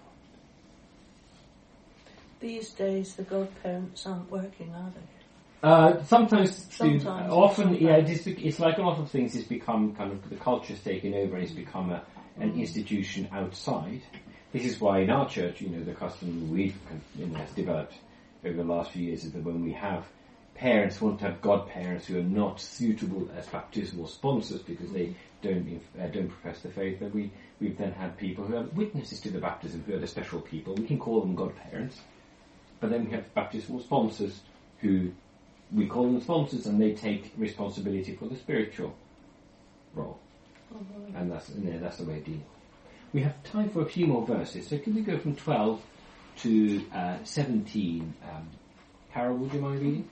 S1: it.
S10: These days the godparents aren't working, are they?
S1: Sometimes often, it's like a lot of things. It's become kind of, the culture's taken over and it's become an institution outside. This is why in our church, the custom we've has developed over the last few years is that when we have parents who want to have godparents who are not suitable as baptismal sponsors because they don't profess the faith, that we've then had people who are witnesses to the baptism, who are the special people. We can call them godparents, but then we have baptismal sponsors who we call them sponsors, and they take responsibility for the spiritual role. And that's the way of dealing. We have time for a few more verses, so can we go from 12 to 17? Carol, would you mind reading?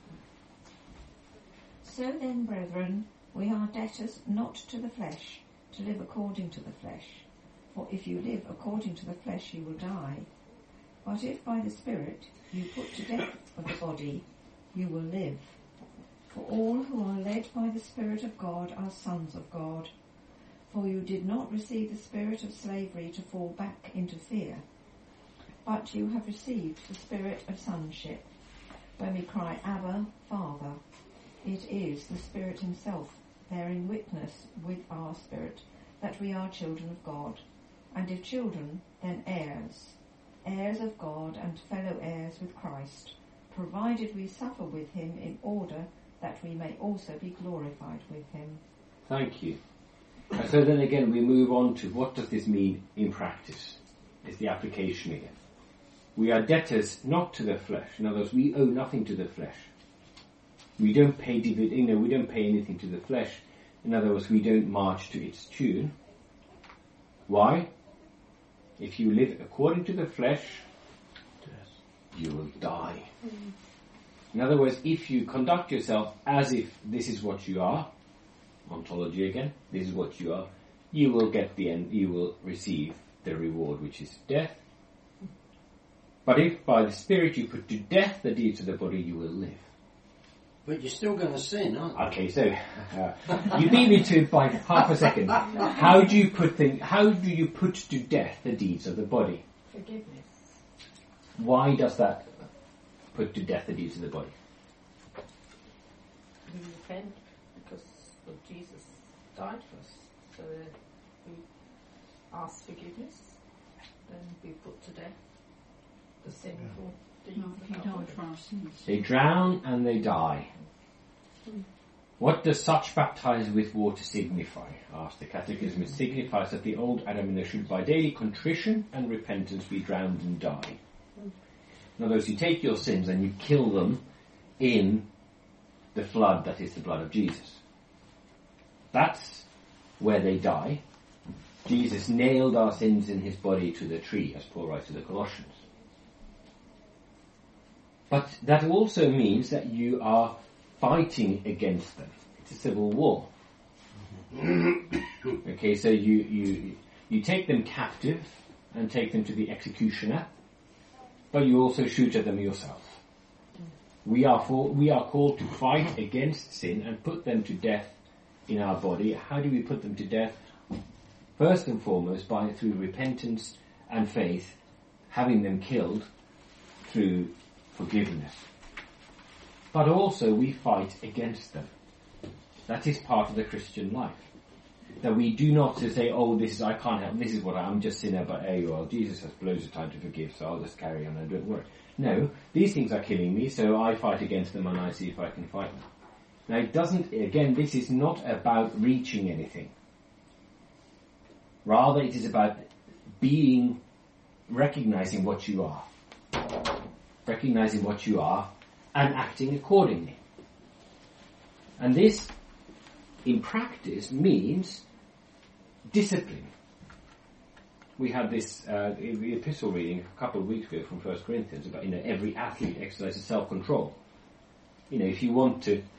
S8: So then, brethren, we are debtors not to the flesh, to live according to the flesh. For if you live according to the flesh, you will die. But if by the Spirit you put to death of the body, you will live. For all who are led by the Spirit of God are sons of God. For you did not receive the spirit of slavery to fall back into fear, but you have received the spirit of sonship, when we cry, Abba, Father. It is the Spirit himself bearing witness with our spirit that we are children of God. And if children, then heirs, heirs of God and fellow heirs with Christ, provided we suffer with him in order that we may also be glorified with him.
S1: Thank you. And so then again we move on to what does this mean in practice? It's the application again. We are debtors not to the flesh. In other words, we owe nothing to the flesh. We don't pay we don't pay anything to the flesh. In other words, we don't march to its tune. Why? If you live according to the flesh, you will die. In other words, if you conduct yourself as if this is what you are, ontology again, this is what you are, you will get the end, you will receive the reward, which is death. But if by the Spirit you put to death the deeds of the body, you will live.
S5: But you're still going to sin, aren't you?
S1: Okay, so you beat me to it by half a second. How do you put to death the deeds of the body?
S7: Forgiveness.
S1: Why does that put to death the deeds of the body?
S7: We repent because of Jesus died for us. So we ask forgiveness, then we put to death the sinful deeds of our body.
S1: They drown and they die. What does such baptized with water signify? Asked the Catechism. It signifies that the old Adam should by daily contrition and repentance be drowned and die. In other words, you take your sins and you kill them in the flood that is the blood of Jesus. That's where they die. Jesus nailed our sins in his body to the tree, as Paul writes to the Colossians. But that also means that you are fighting against them. It's a civil war. Okay, so you take them captive and take them to the executioner, but you also shoot at them yourself. We are called to fight against sin and put them to death in our body. How do we put them to death? First and foremost, through repentance and faith, having them killed through forgiveness. But also we fight against them. That is part of the Christian life. That we do not just say, I can't help, this is what I'm just sinner, but Jesus has loads of time to forgive, so I'll just carry on and don't worry. No, these things are killing me, so I fight against them and I see if I can fight them. Now this is not about reaching anything. Rather, it is about recognizing what you are. Recognizing what you are and acting accordingly. And this, in practice, means discipline. We had this the epistle reading a couple of weeks ago from 1 Corinthians about every athlete exercises self-control. If you want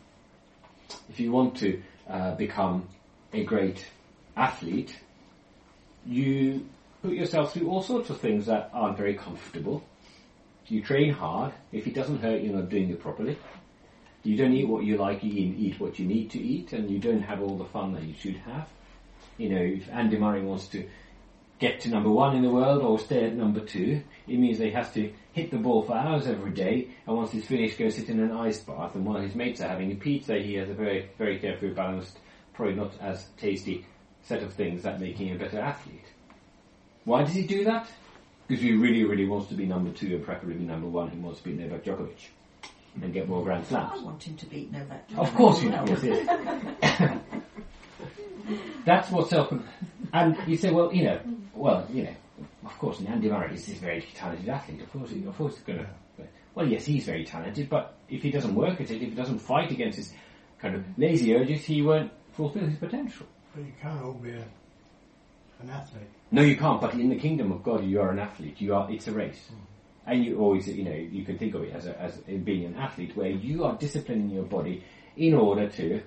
S1: to become a great athlete, you put yourself through all sorts of things that aren't very comfortable. You train hard. If it doesn't hurt, you're not doing it properly. You don't eat what you like, you eat what you need to eat, and you don't have all the fun that you should have. If Andy Murray wants to get to number 1 in the world or stay at number 2, it means he has to hit the ball for hours every day, and once he's finished, go sit in an ice bath, and while his mates are having a pizza, he has a very, very carefully balanced, probably not as tasty set of things that make him a better athlete. Why does he do that? Because he really, really wants to be number 2 and preferably number 1. He wants to beat Novak Djokovic and get more Grand Slams.
S8: I want him to beat Novak Djokovic.
S1: Of course you do. Yes. That's what's open. And you say, of course, Andy Murray is a very talented athlete. Of course he's going to. Well, yes, he's very talented, but if he doesn't work at it, if he doesn't fight against his kind of lazy urges, he won't fulfill his potential.
S6: But you can't all be an athlete.
S1: No, you can't. But in the kingdom of God, you are an athlete. It's a race, and you always, you can think of it as being an athlete, where you are disciplining your body in order to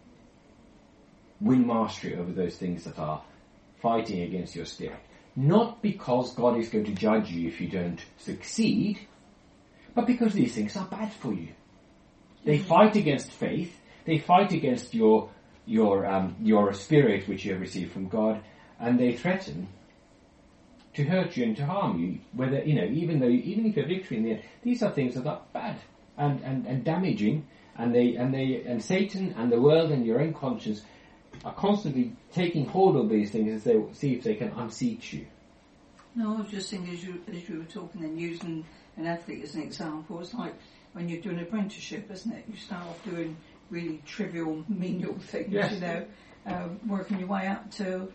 S1: win mastery over those things that are fighting against your spirit. Not because God is going to judge you if you don't succeed, but because these things are bad for you. They fight against faith, They fight against your spirit which you have received from God, and they threaten to hurt you and to harm you. Whether even if you have victory in the end, these are things that are bad and damaging, and Satan and the world and your own conscience are constantly taking hold of these things as they see if they can unseat you.
S4: No, I was just thinking as you were talking and using an athlete as an example, it's like when you're doing an apprenticeship, isn't it? You start off doing really trivial, menial things,
S1: yes.
S4: Working your way up to,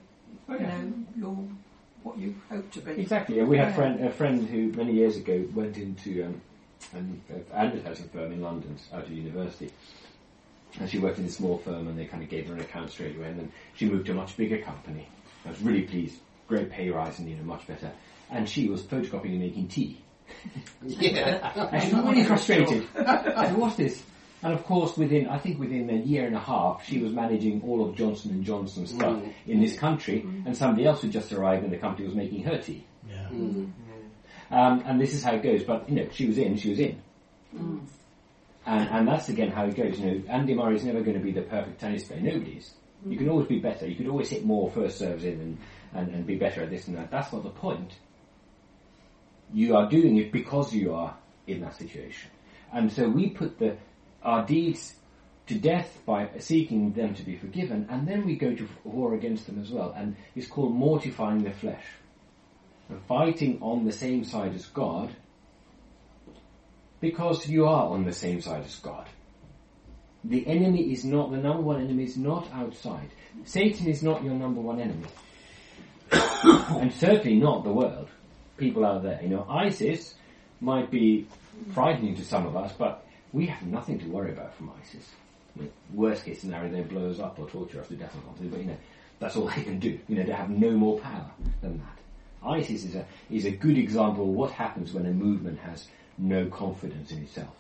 S4: what you hope to be.
S1: Exactly. We had a friend who many years ago went into an advertising firm in London out of university, and she worked in a small firm, and they kind of gave her an account straight away, and then she moved to a much bigger company. I was really pleased, great pay rise, and much better. And she was photocopying and making tea. And she was really frustrated. So what's this? And of course, within a year and a half, she was managing all of Johnson & Johnson stuff in this country, and somebody else had just arrived and the company was making her tea.
S6: Yeah.
S1: And this is how it goes. But, she was in. Mm. And that's again how it goes. Andy Murray's never going to be the perfect tennis player. Nobody's. You can always be better. You could always hit more first serves in and be better at this and that. That's not the point. You are doing it because you are in that situation. And so we put our deeds to death by seeking them to be forgiven, and then we go to war against them as well. And it's called mortifying the flesh. And fighting on the same side as God, because you are on the same side as God. The number one enemy is not outside. Satan is not your number one enemy. And certainly not the world. People out there. ISIS might be frightening to some of us, but we have nothing to worry about from ISIS. Worst case scenario, they blow us up or torture us to death or something, but that's all they can do. They have no more power than that. ISIS is a good example of what happens when a movement has no confidence in itself.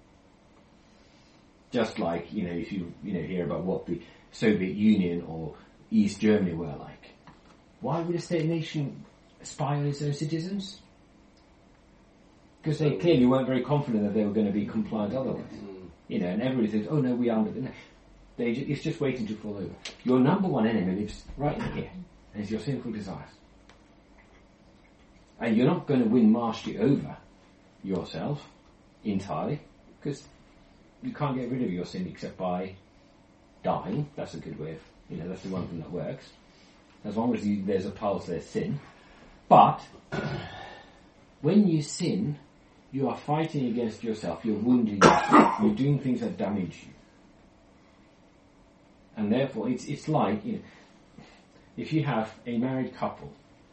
S1: Just like, if you hear about what the Soviet Union or East Germany were like. Why would a state nation spy on its own citizens? Because they clearly weren't very confident that they were going to be compliant otherwise. And everybody says, oh no, we are. It's just waiting to fall over. Your number one enemy lives right in here, and it's your sinful desires. And you're not going to win mastery over yourself entirely, because you can't get rid of your sin except by dying. That's a good way of, that's the one thing that works. As long as there's a pulse, there's sin. But when you sin, you are fighting against yourself, you're wounding yourself, you're doing things that damage you. And therefore, it's like, if you have a married couple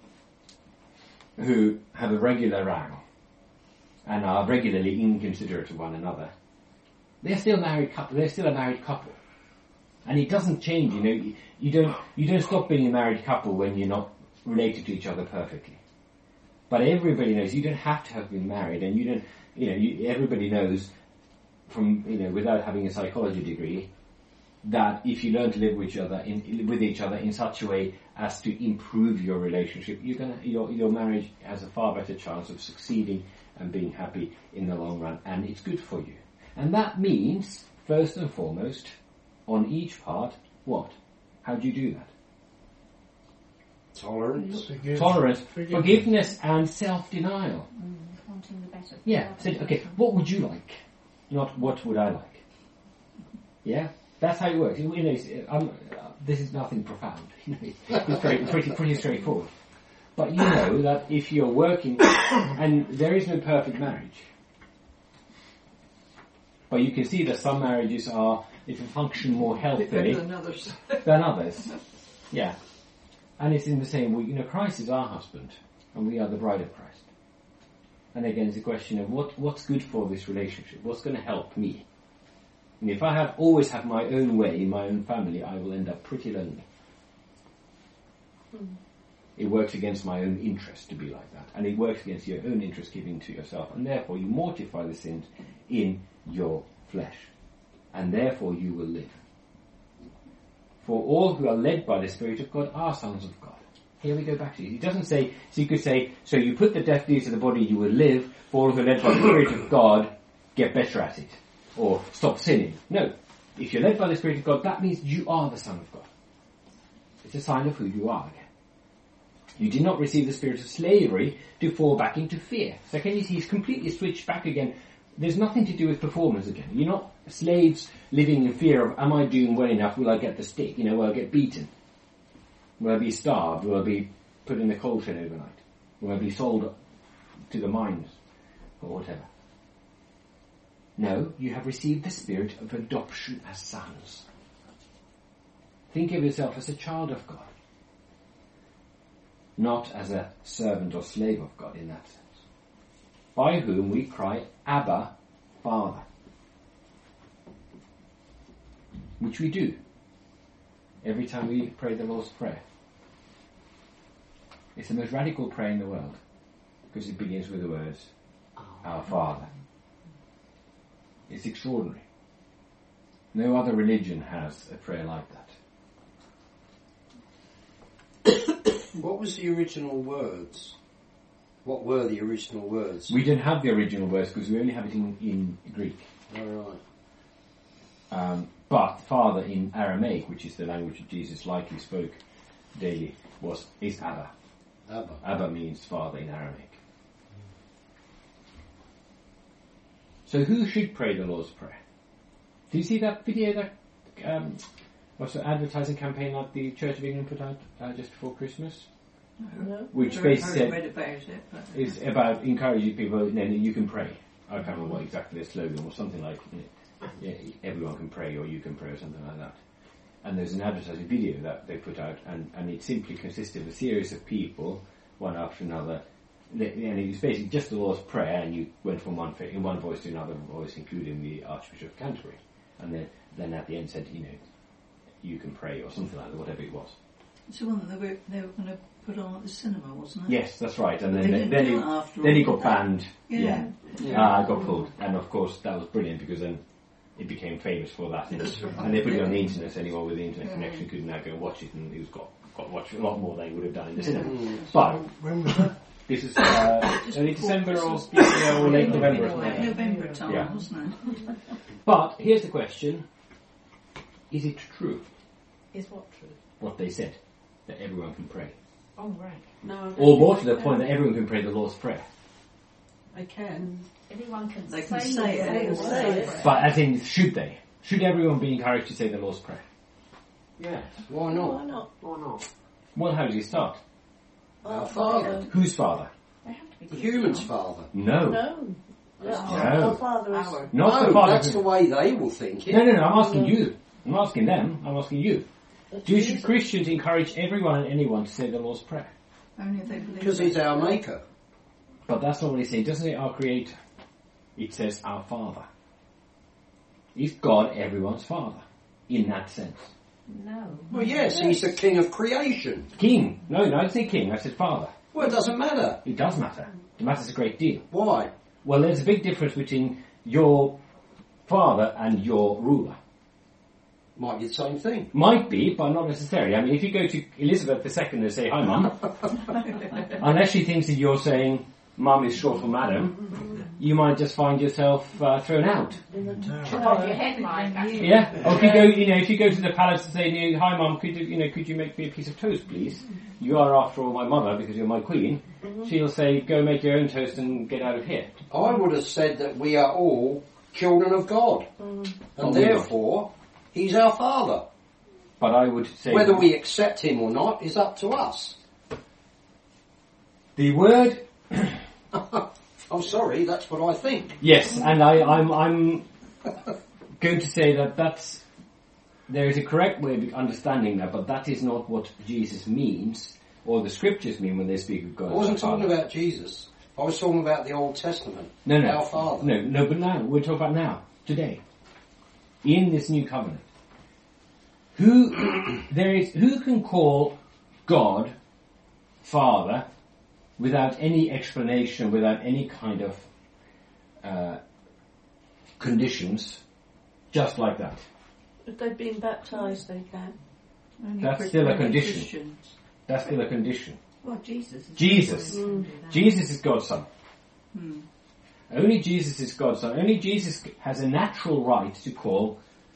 S1: who have a regular row and are regularly inconsiderate of one another, they're still a married couple. And it doesn't change, you don't stop being a married couple when you're not related to each other perfectly. But everybody knows you don't have to have been married, and you don't, everybody knows from, without having a psychology degree, that if you learn to live with each other in such a way as to improve your relationship, your marriage has a far better chance of succeeding and being happy in the long run, and it's good for you. And that means, first and foremost, on each part, what? How do you do that?
S5: Tolerance,
S1: forgiveness, and self-denial.
S8: Wanting the better.
S1: Yeah. So, okay, what would you like? Not what would I like. Yeah, that's how it works. This is nothing profound. It's pretty straightforward. But that if you're working, and there is no perfect marriage, but you can see that some marriages function more healthily
S4: than others.
S1: Yeah. And it's in the same way, Christ is our husband, and we are the bride of Christ. And again, it's a question of what's good for this relationship? What's going to help me? And if I always have my own way in my own family, I will end up pretty lonely. It works against my own interest to be like that. And it works against your own interest giving to yourself. And therefore, you mortify the sins in your flesh. And therefore, you will live. For all who are led by the Spirit of God are sons of God. Here we go back to it. He doesn't say, so you could say, so you put the death deeds of the body, you will live. For all who are led by the Spirit of God, get better at it. Or stop sinning. No. if you're led by the Spirit of God, that means you are the Son of God. It's a sign of who you are again. You did not receive the spirit of slavery to fall back into fear. So can you see he's completely switched back again. There's nothing to do with performance again. You're not slaves living in fear of, am I doing well enough? Will I get the stick? Will I get beaten? Will I be starved? Will I be put in the coal shed overnight? Will I be sold to the mines? Or whatever. No, you have received the spirit of adoption as sons. Think of yourself as a child of God. Not as a servant or slave of God in that sense. By whom we cry, Abba, Father. Which we do every time we pray the Lord's Prayer. It's the most radical prayer in the world because it begins with the words, Our Father. It's extraordinary. No other religion has a prayer like that.
S5: What was the original words? What were the original words?
S1: We don't have the original words because we only have it in Greek.
S5: Oh, right.
S1: But Father in Aramaic, which is the language that Jesus likely spoke daily, is Abba.
S5: Abba.
S1: Abba means Father in Aramaic. So who should pray the Lord's Prayer? Do you see that video that was an advertising campaign that the Church of England put out just before Christmas?
S10: No.
S1: Which basically
S4: read about it, but
S1: is about encouraging people, you can pray. I can't remember what exactly their slogan was, something like, everyone can pray or you can pray or something like that. And there's an advertising video that they put out and it simply consisted of a series of people, one after another, and it was basically just the Lord's Prayer and you went from in one voice to another voice, including the Archbishop of Canterbury. And then at the end said, you can pray or something like that, whatever it was.
S4: it's the one that they were going to put on at the cinema, wasn't it?
S1: Yes, that's right. And
S4: then
S1: he got banned.
S4: Yeah.
S1: Got pulled. And of course that was brilliant because then it became famous for that. And they put it on the internet, so anyone with the internet connection could now go and watch it, and it got watched a lot more than he would have done in the cinema. But
S6: When was that?
S1: this is early December or late November.
S4: November time,
S1: Yeah.
S4: wasn't it?
S1: But here's the question. Is it true,
S7: Is what true?
S1: what they said, that everyone can pray?
S7: Oh, right.
S2: No, I don't
S1: Or more
S2: think
S1: to the
S2: they
S1: point
S2: can.
S1: that everyone can pray the Lord's Prayer.
S2: They can.
S7: Everyone can
S4: They
S7: say,
S4: can say it.
S7: the
S10: They can
S7: Lord's
S10: say it.
S7: Prayer.
S1: But as in, should they? Should everyone be encouraged to say the Lord's Prayer?
S5: Yes. Why not?
S10: Why not?
S9: Or not?
S1: Well, how does it start?
S10: Our
S5: Father.
S1: Whose Father?
S8: They have to be
S5: The human's father.
S1: No.
S10: No.
S1: No.
S10: Our Father is...
S4: Our.
S1: Not the
S5: No,
S1: Father.
S5: that's the way they will think it.
S1: No, I'm asking you. I'm not asking them. I'm asking you. Do
S10: Jesus.
S1: Christians encourage everyone and anyone to say the Lord's Prayer?
S4: Only if they believe
S5: Because
S4: it.
S5: he's our maker.
S1: But that's not what it says. It doesn't say our Creator. It says our Father. Is God everyone's Father? In that sense.
S8: No.
S5: Well, yes, he's the king of creation.
S1: King. No, I didn't say king. I said Father.
S5: Well, it doesn't matter.
S1: It does matter. It matters a great deal.
S5: Why?
S1: Well, there's a big difference between your father and your ruler.
S5: Might be the same thing.
S1: Might be, but not necessarily. I mean, if you go to Elizabeth II and say, hi, Mum, unless she thinks that you're saying, Mum is short for Madam, you might just find yourself thrown out.
S7: Above your head, like that.
S1: Yeah? Or if you go to the palace and say, hi, Mum, could you make me a piece of toast, please? You are, after all, my mother, because you're my queen. She'll say, go make your own toast and get out of here.
S5: I would have said that we are all children of God. And therefore, he's our father.
S1: But I would say...
S5: Whether we accept him or not is up to us.
S1: The word...
S5: I'm sorry, that's what I think.
S1: Yes, and I'm going to say that there is a correct way of understanding that, but that is not what Jesus means, or the scriptures mean when they speak of God.
S5: I wasn't talking about Jesus. I was talking about the Old Testament.
S1: No.
S5: Our Father.
S1: No, but now, we're talking about now, today. In this new covenant. Who can call God Father without any explanation, without any kind of conditions, just like that?
S10: If they've been baptised, they can.
S4: Only
S1: That's still a
S4: only
S1: condition.
S4: Christians.
S1: That's still a condition.
S8: Well, Jesus.
S1: Jesus is God's Son.
S4: Hmm.
S1: Only Jesus is God's Son. Only Jesus has a natural right to call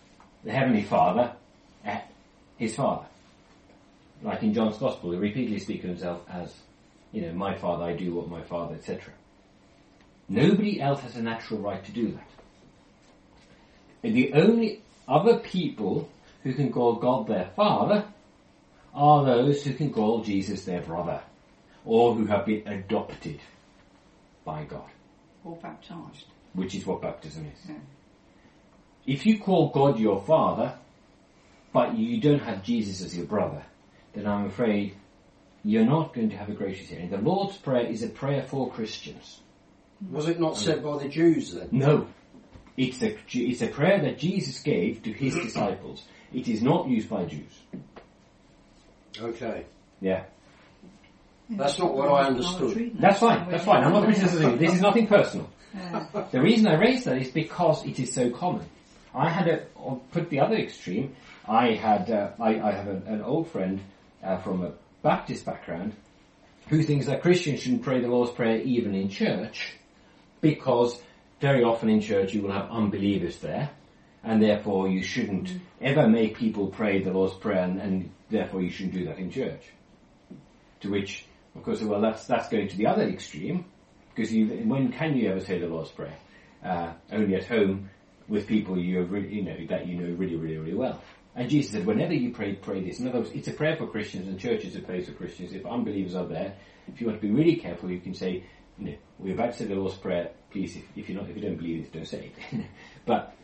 S1: the Heavenly Father his Father. Like in John's Gospel, he repeatedly speaks of himself as, my Father, I do what my Father, etc. Nobody else has a natural right to do that. And the only other people who can call God their Father are those who can call Jesus their brother, or who have been adopted by God.
S4: Or baptised.
S1: Which is what baptism is.
S4: Yeah.
S1: If you call God your Father, but you don't have Jesus as your brother, then I'm afraid you're not going to have a gracious hearing. The Lord's Prayer is a prayer for Christians.
S5: Was it not said by the Jews then?
S1: No. It's a prayer that Jesus gave to his disciples. It is not used by Jews.
S5: Okay.
S1: Yeah.
S5: That's not what I understood.
S1: That's fine. I'm not criticizing. This is nothing personal. The reason I raise that is because it is so common. I had put the other extreme. I have an old friend from a Baptist background who thinks that Christians shouldn't pray the Lord's Prayer even in church, because very often in church you will have unbelievers there, and therefore you shouldn't ever make people pray the Lord's Prayer, and therefore you shouldn't do that in church. To which, of course, well, that's going to the other extreme, because when can you ever say the Lord's Prayer? Only at home with people that you know really, really, really well. And Jesus said, whenever you pray this. In other words, it's a prayer for Christians, and church is a place for Christians. If unbelievers are there, if you want to be really careful, you can say, we're about to say the Lord's Prayer. Please, if you don't believe it, don't say it. But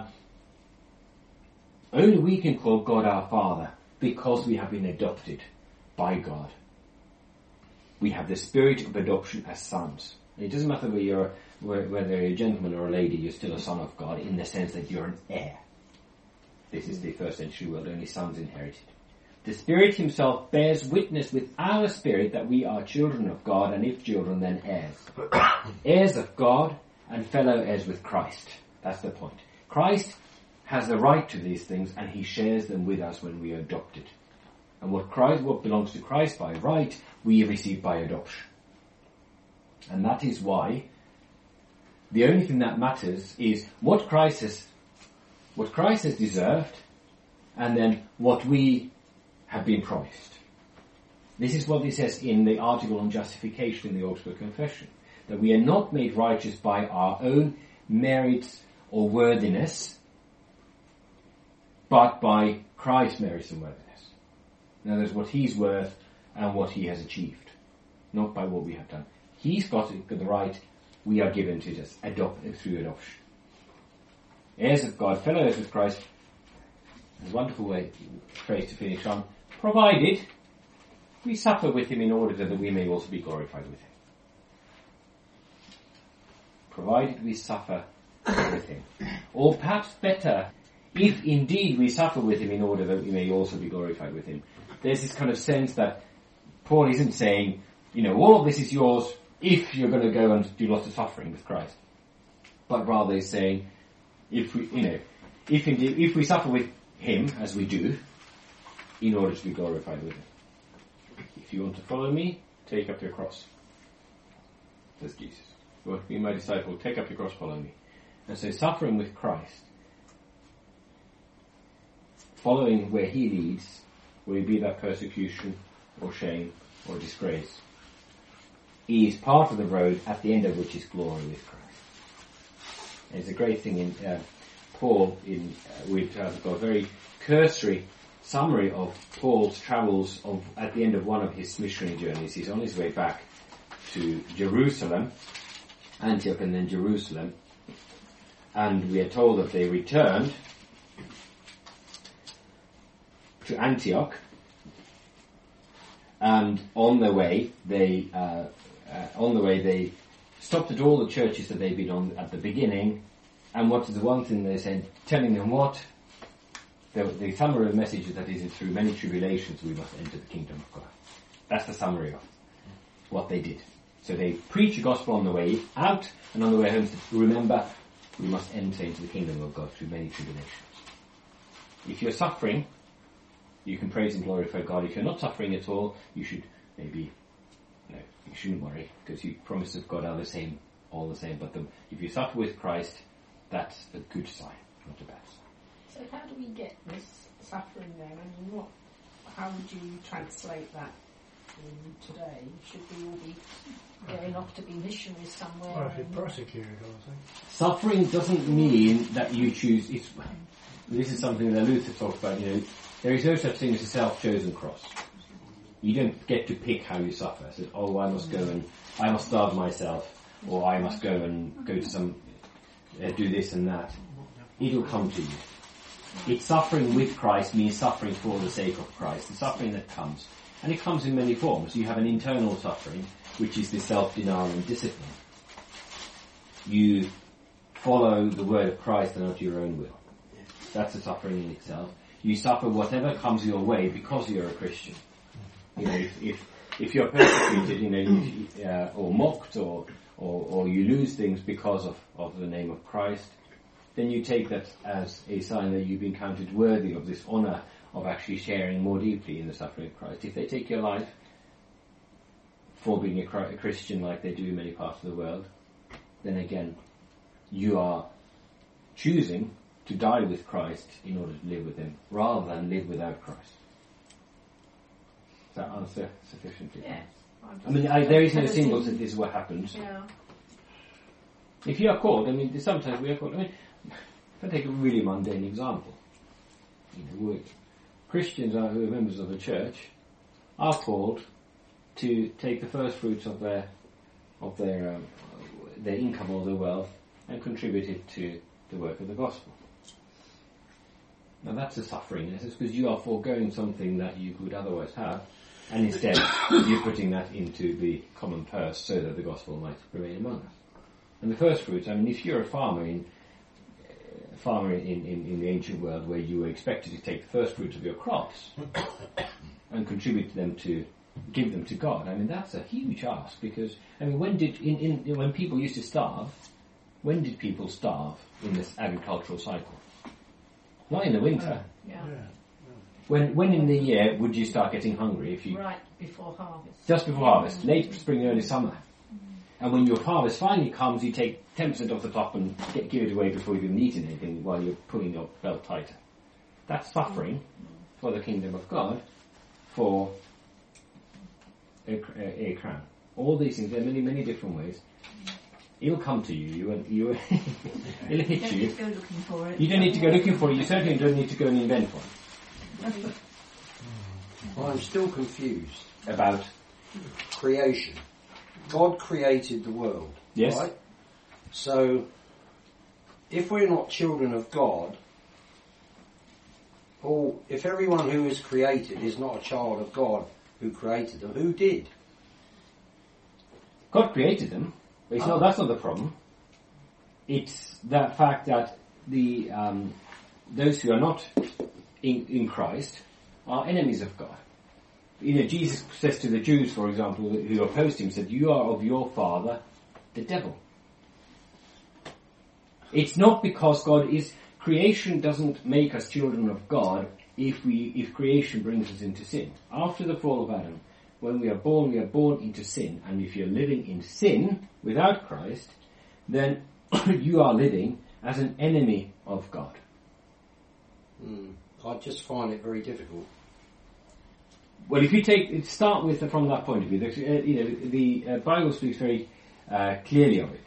S1: only we can call God our Father because we have been adopted by God. We have the spirit of adoption as sons. And it doesn't matter whether you're a gentleman or a lady, you're still a son of God in the sense that you're an heir. This is the first century world, only sons inherited. The Spirit himself bears witness with our spirit that we are children of God, and if children, then heirs. Heirs of God and fellow heirs with Christ. That's the point. Christ has the right to these things, and he shares them with us when we are adopted. And what belongs to Christ by right, we receive by adoption. And that is why the only thing that matters is what Christ has deserved, and then what we have been promised. This is what it says in the article on justification in the Augsburg Confession, that we are not made righteous by our own merits or worthiness, but by Christ's merits and worthiness. In other words, what he's worth and what he has achieved, not by what we have done. He's got the right, we are given to just through adoption. Heirs of God, fellow heirs with Christ. There's a wonderful phrase to finish on. Provided we suffer with him in order that we may also be glorified with him. Provided we suffer with him. Or perhaps better, if indeed we suffer with him in order that we may also be glorified with him. There's this kind of sense that Paul isn't saying, all of this is yours if you're going to go and do lots of suffering with Christ. But rather he's saying, if we suffer with him, as we do, in order to be glorified with him. If you want to follow me, take up your cross. Says Jesus. If you want to be my disciple, take up your cross, follow me. And so suffering with Christ, following where he leads, will it be that persecution or shame or disgrace, is part of the road at the end of which is glory with Christ. And it's a great thing in Paul, we've got a very cursory summary of Paul's travels at the end of one of his missionary journeys. He's on his way back to Jerusalem, Antioch and then Jerusalem, and we are told that they returned to Antioch, and on the way they stopped at all the churches that they'd been on at the beginning. And what is the one thing they said? Telling them what? The summary of the message is that it is through many tribulations we must enter the kingdom of God. That's the summary of what they did. So they preach the gospel on the way out, and on the way home said, remember, we must enter into the kingdom of God through many tribulations. If you're suffering, you can praise and glorify God. If you're not suffering at all, you should maybe, you shouldn't worry, because the promises of God are the same, all the same. But if you suffer with Christ, that's a good sign, not a bad sign.
S7: So how do we get this suffering then? I mean, how would you translate that in today? Should we all be going off to be missionaries somewhere?
S6: Well, if you're persecuted, I think.
S1: Suffering doesn't mean that you choose. This is something that Luther talked about. There is no such thing as a self-chosen cross. You don't get to pick how you suffer. So, I must go and I must starve myself, or I must go to some do this and that. It'll come to you. It's suffering with Christ means suffering for the sake of Christ. The suffering that comes, and it comes in many forms. You have an internal suffering, which is the self-denial and discipline. You follow the word of Christ and not your own will. That's a suffering in itself. You suffer whatever comes your way because you're a Christian. If you're persecuted, or mocked, or you lose things because of the name of Christ, then you take that as a sign that you've been counted worthy of this honour of actually sharing more deeply in the suffering of Christ. If they take your life for being a Christian like they do in many parts of the world, then again, you are choosing to die with Christ in order to live with Him, rather than live without Christ. Does that answer sufficiently?
S7: Yes.
S1: There is no symbols that this is what happens.
S7: Yeah.
S1: If you are called, sometimes we are called. If I take a really mundane example, Christians who are members of a church are called to take the first fruits of their income or their wealth and contribute it to the work of the gospel. Now that's a suffering, it's because you are foregoing something that you could otherwise have, and instead you're putting that into the common purse so that the gospel might remain among us. And the first fruits, if you're a farmer in the ancient world where you were expected to take the first fruits of your crops and contribute them to give them to God, that's a huge ask, because when people used to starve, when did people starve in this agricultural cycle? Not in the winter.
S7: Yeah.
S1: When in the year would you start getting hungry?
S7: Right before harvest.
S1: Just before harvest, late spring, early summer. And when your harvest finally comes, you take 10% off the top and give it away before you've even eaten anything while you're pulling your belt tighter. That's suffering for the kingdom of God, for a crown. All these things, there are many, many different ways. It'll come to you. It'll hit you.
S8: You don't need to go looking for it.
S1: You don't need to go looking for it. You certainly don't need to go and invent one.
S5: Well, I'm still confused
S1: about
S5: creation. God created the world,
S1: yes.
S5: Right? So, if we're not children of God, or if everyone who is created is not a child of God who created them, who did?
S1: God created them. But that's not the problem. It's the fact that those who are not in Christ are enemies of God. Jesus says to the Jews, for example, who opposed him, said, "You are of your father, the devil." It's not because God is... Creation doesn't make us children of God if creation brings us into sin. After the fall of Adam, when we are born into sin, and if you're living in sin without Christ, then you are living as an enemy of God.
S5: I just find it very difficult.
S1: Well, if you start with from that point of view, the Bible speaks very clearly of it.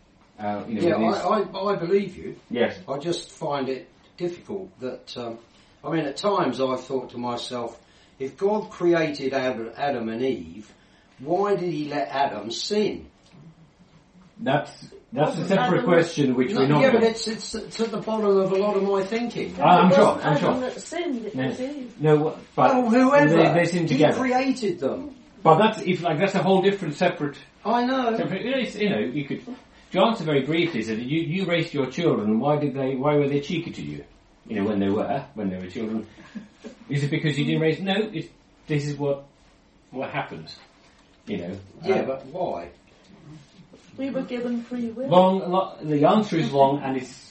S5: I believe you.
S1: Yes.
S5: I just find it difficult that, at times I've thought to myself, if God created Adam and Eve, why did he let Adam sin?
S1: That's a separate question which we're not...
S5: Yeah, but it's at the bottom of a lot of my thinking.
S1: I'm sure.
S10: Adam that sinned, it was Eve.
S1: No, but
S5: whoever,
S1: they sin together.
S5: He created them.
S1: But that's a whole different separate...
S5: I know.
S1: You could... To answer very briefly, said you raised your children. Why were they cheeky to you? When they were children. Is it because you didn't raise? No. This is what happens.
S5: Yeah, but why?
S10: We were given free will.
S1: The answer is long, and it's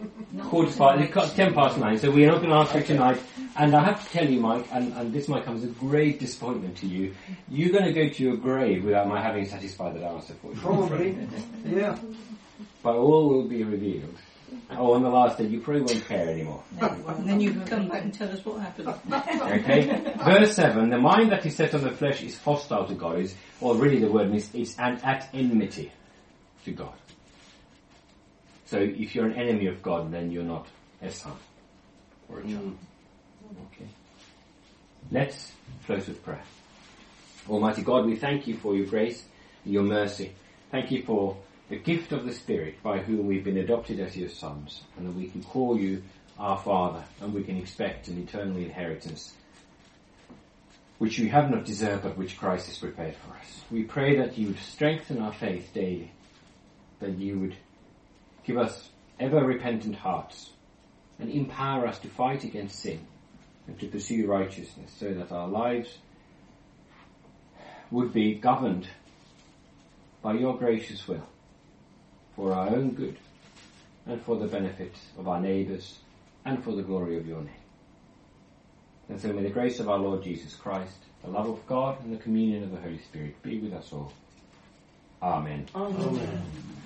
S1: 9:10. So we are not going to answer it tonight. And I have to tell you, Mike, and this might come as a great disappointment to you. You're going to go to your grave without my having satisfied that answer for you.
S5: Probably. Yeah.
S1: But all will be revealed Oh, on the last day, you probably won't care anymore.
S4: And then you can come back and tell us what happened.
S1: Okay? Verse 7, the mind that is set on the flesh is hostile to God, or really the word means it's at enmity to God. So if you're an enemy of God, then you're not a son or a child. Okay. Let's close with prayer. Almighty God, we thank you for your grace and your mercy. Thank you for the gift of the Spirit by whom we've been adopted as your sons, and that we can call you our Father, and we can expect an eternal inheritance which we have not deserved, but which Christ has prepared for us. We pray that you would strengthen our faith daily, that you would give us ever repentant hearts, and empower us to fight against sin and to pursue righteousness, so that our lives would be governed by your gracious will, for our own good, and for the benefit of our neighbours, and for the glory of your name. And so may the grace of our Lord Jesus Christ, the love of God, and the communion of the Holy Spirit be with us all. Amen.
S10: Amen.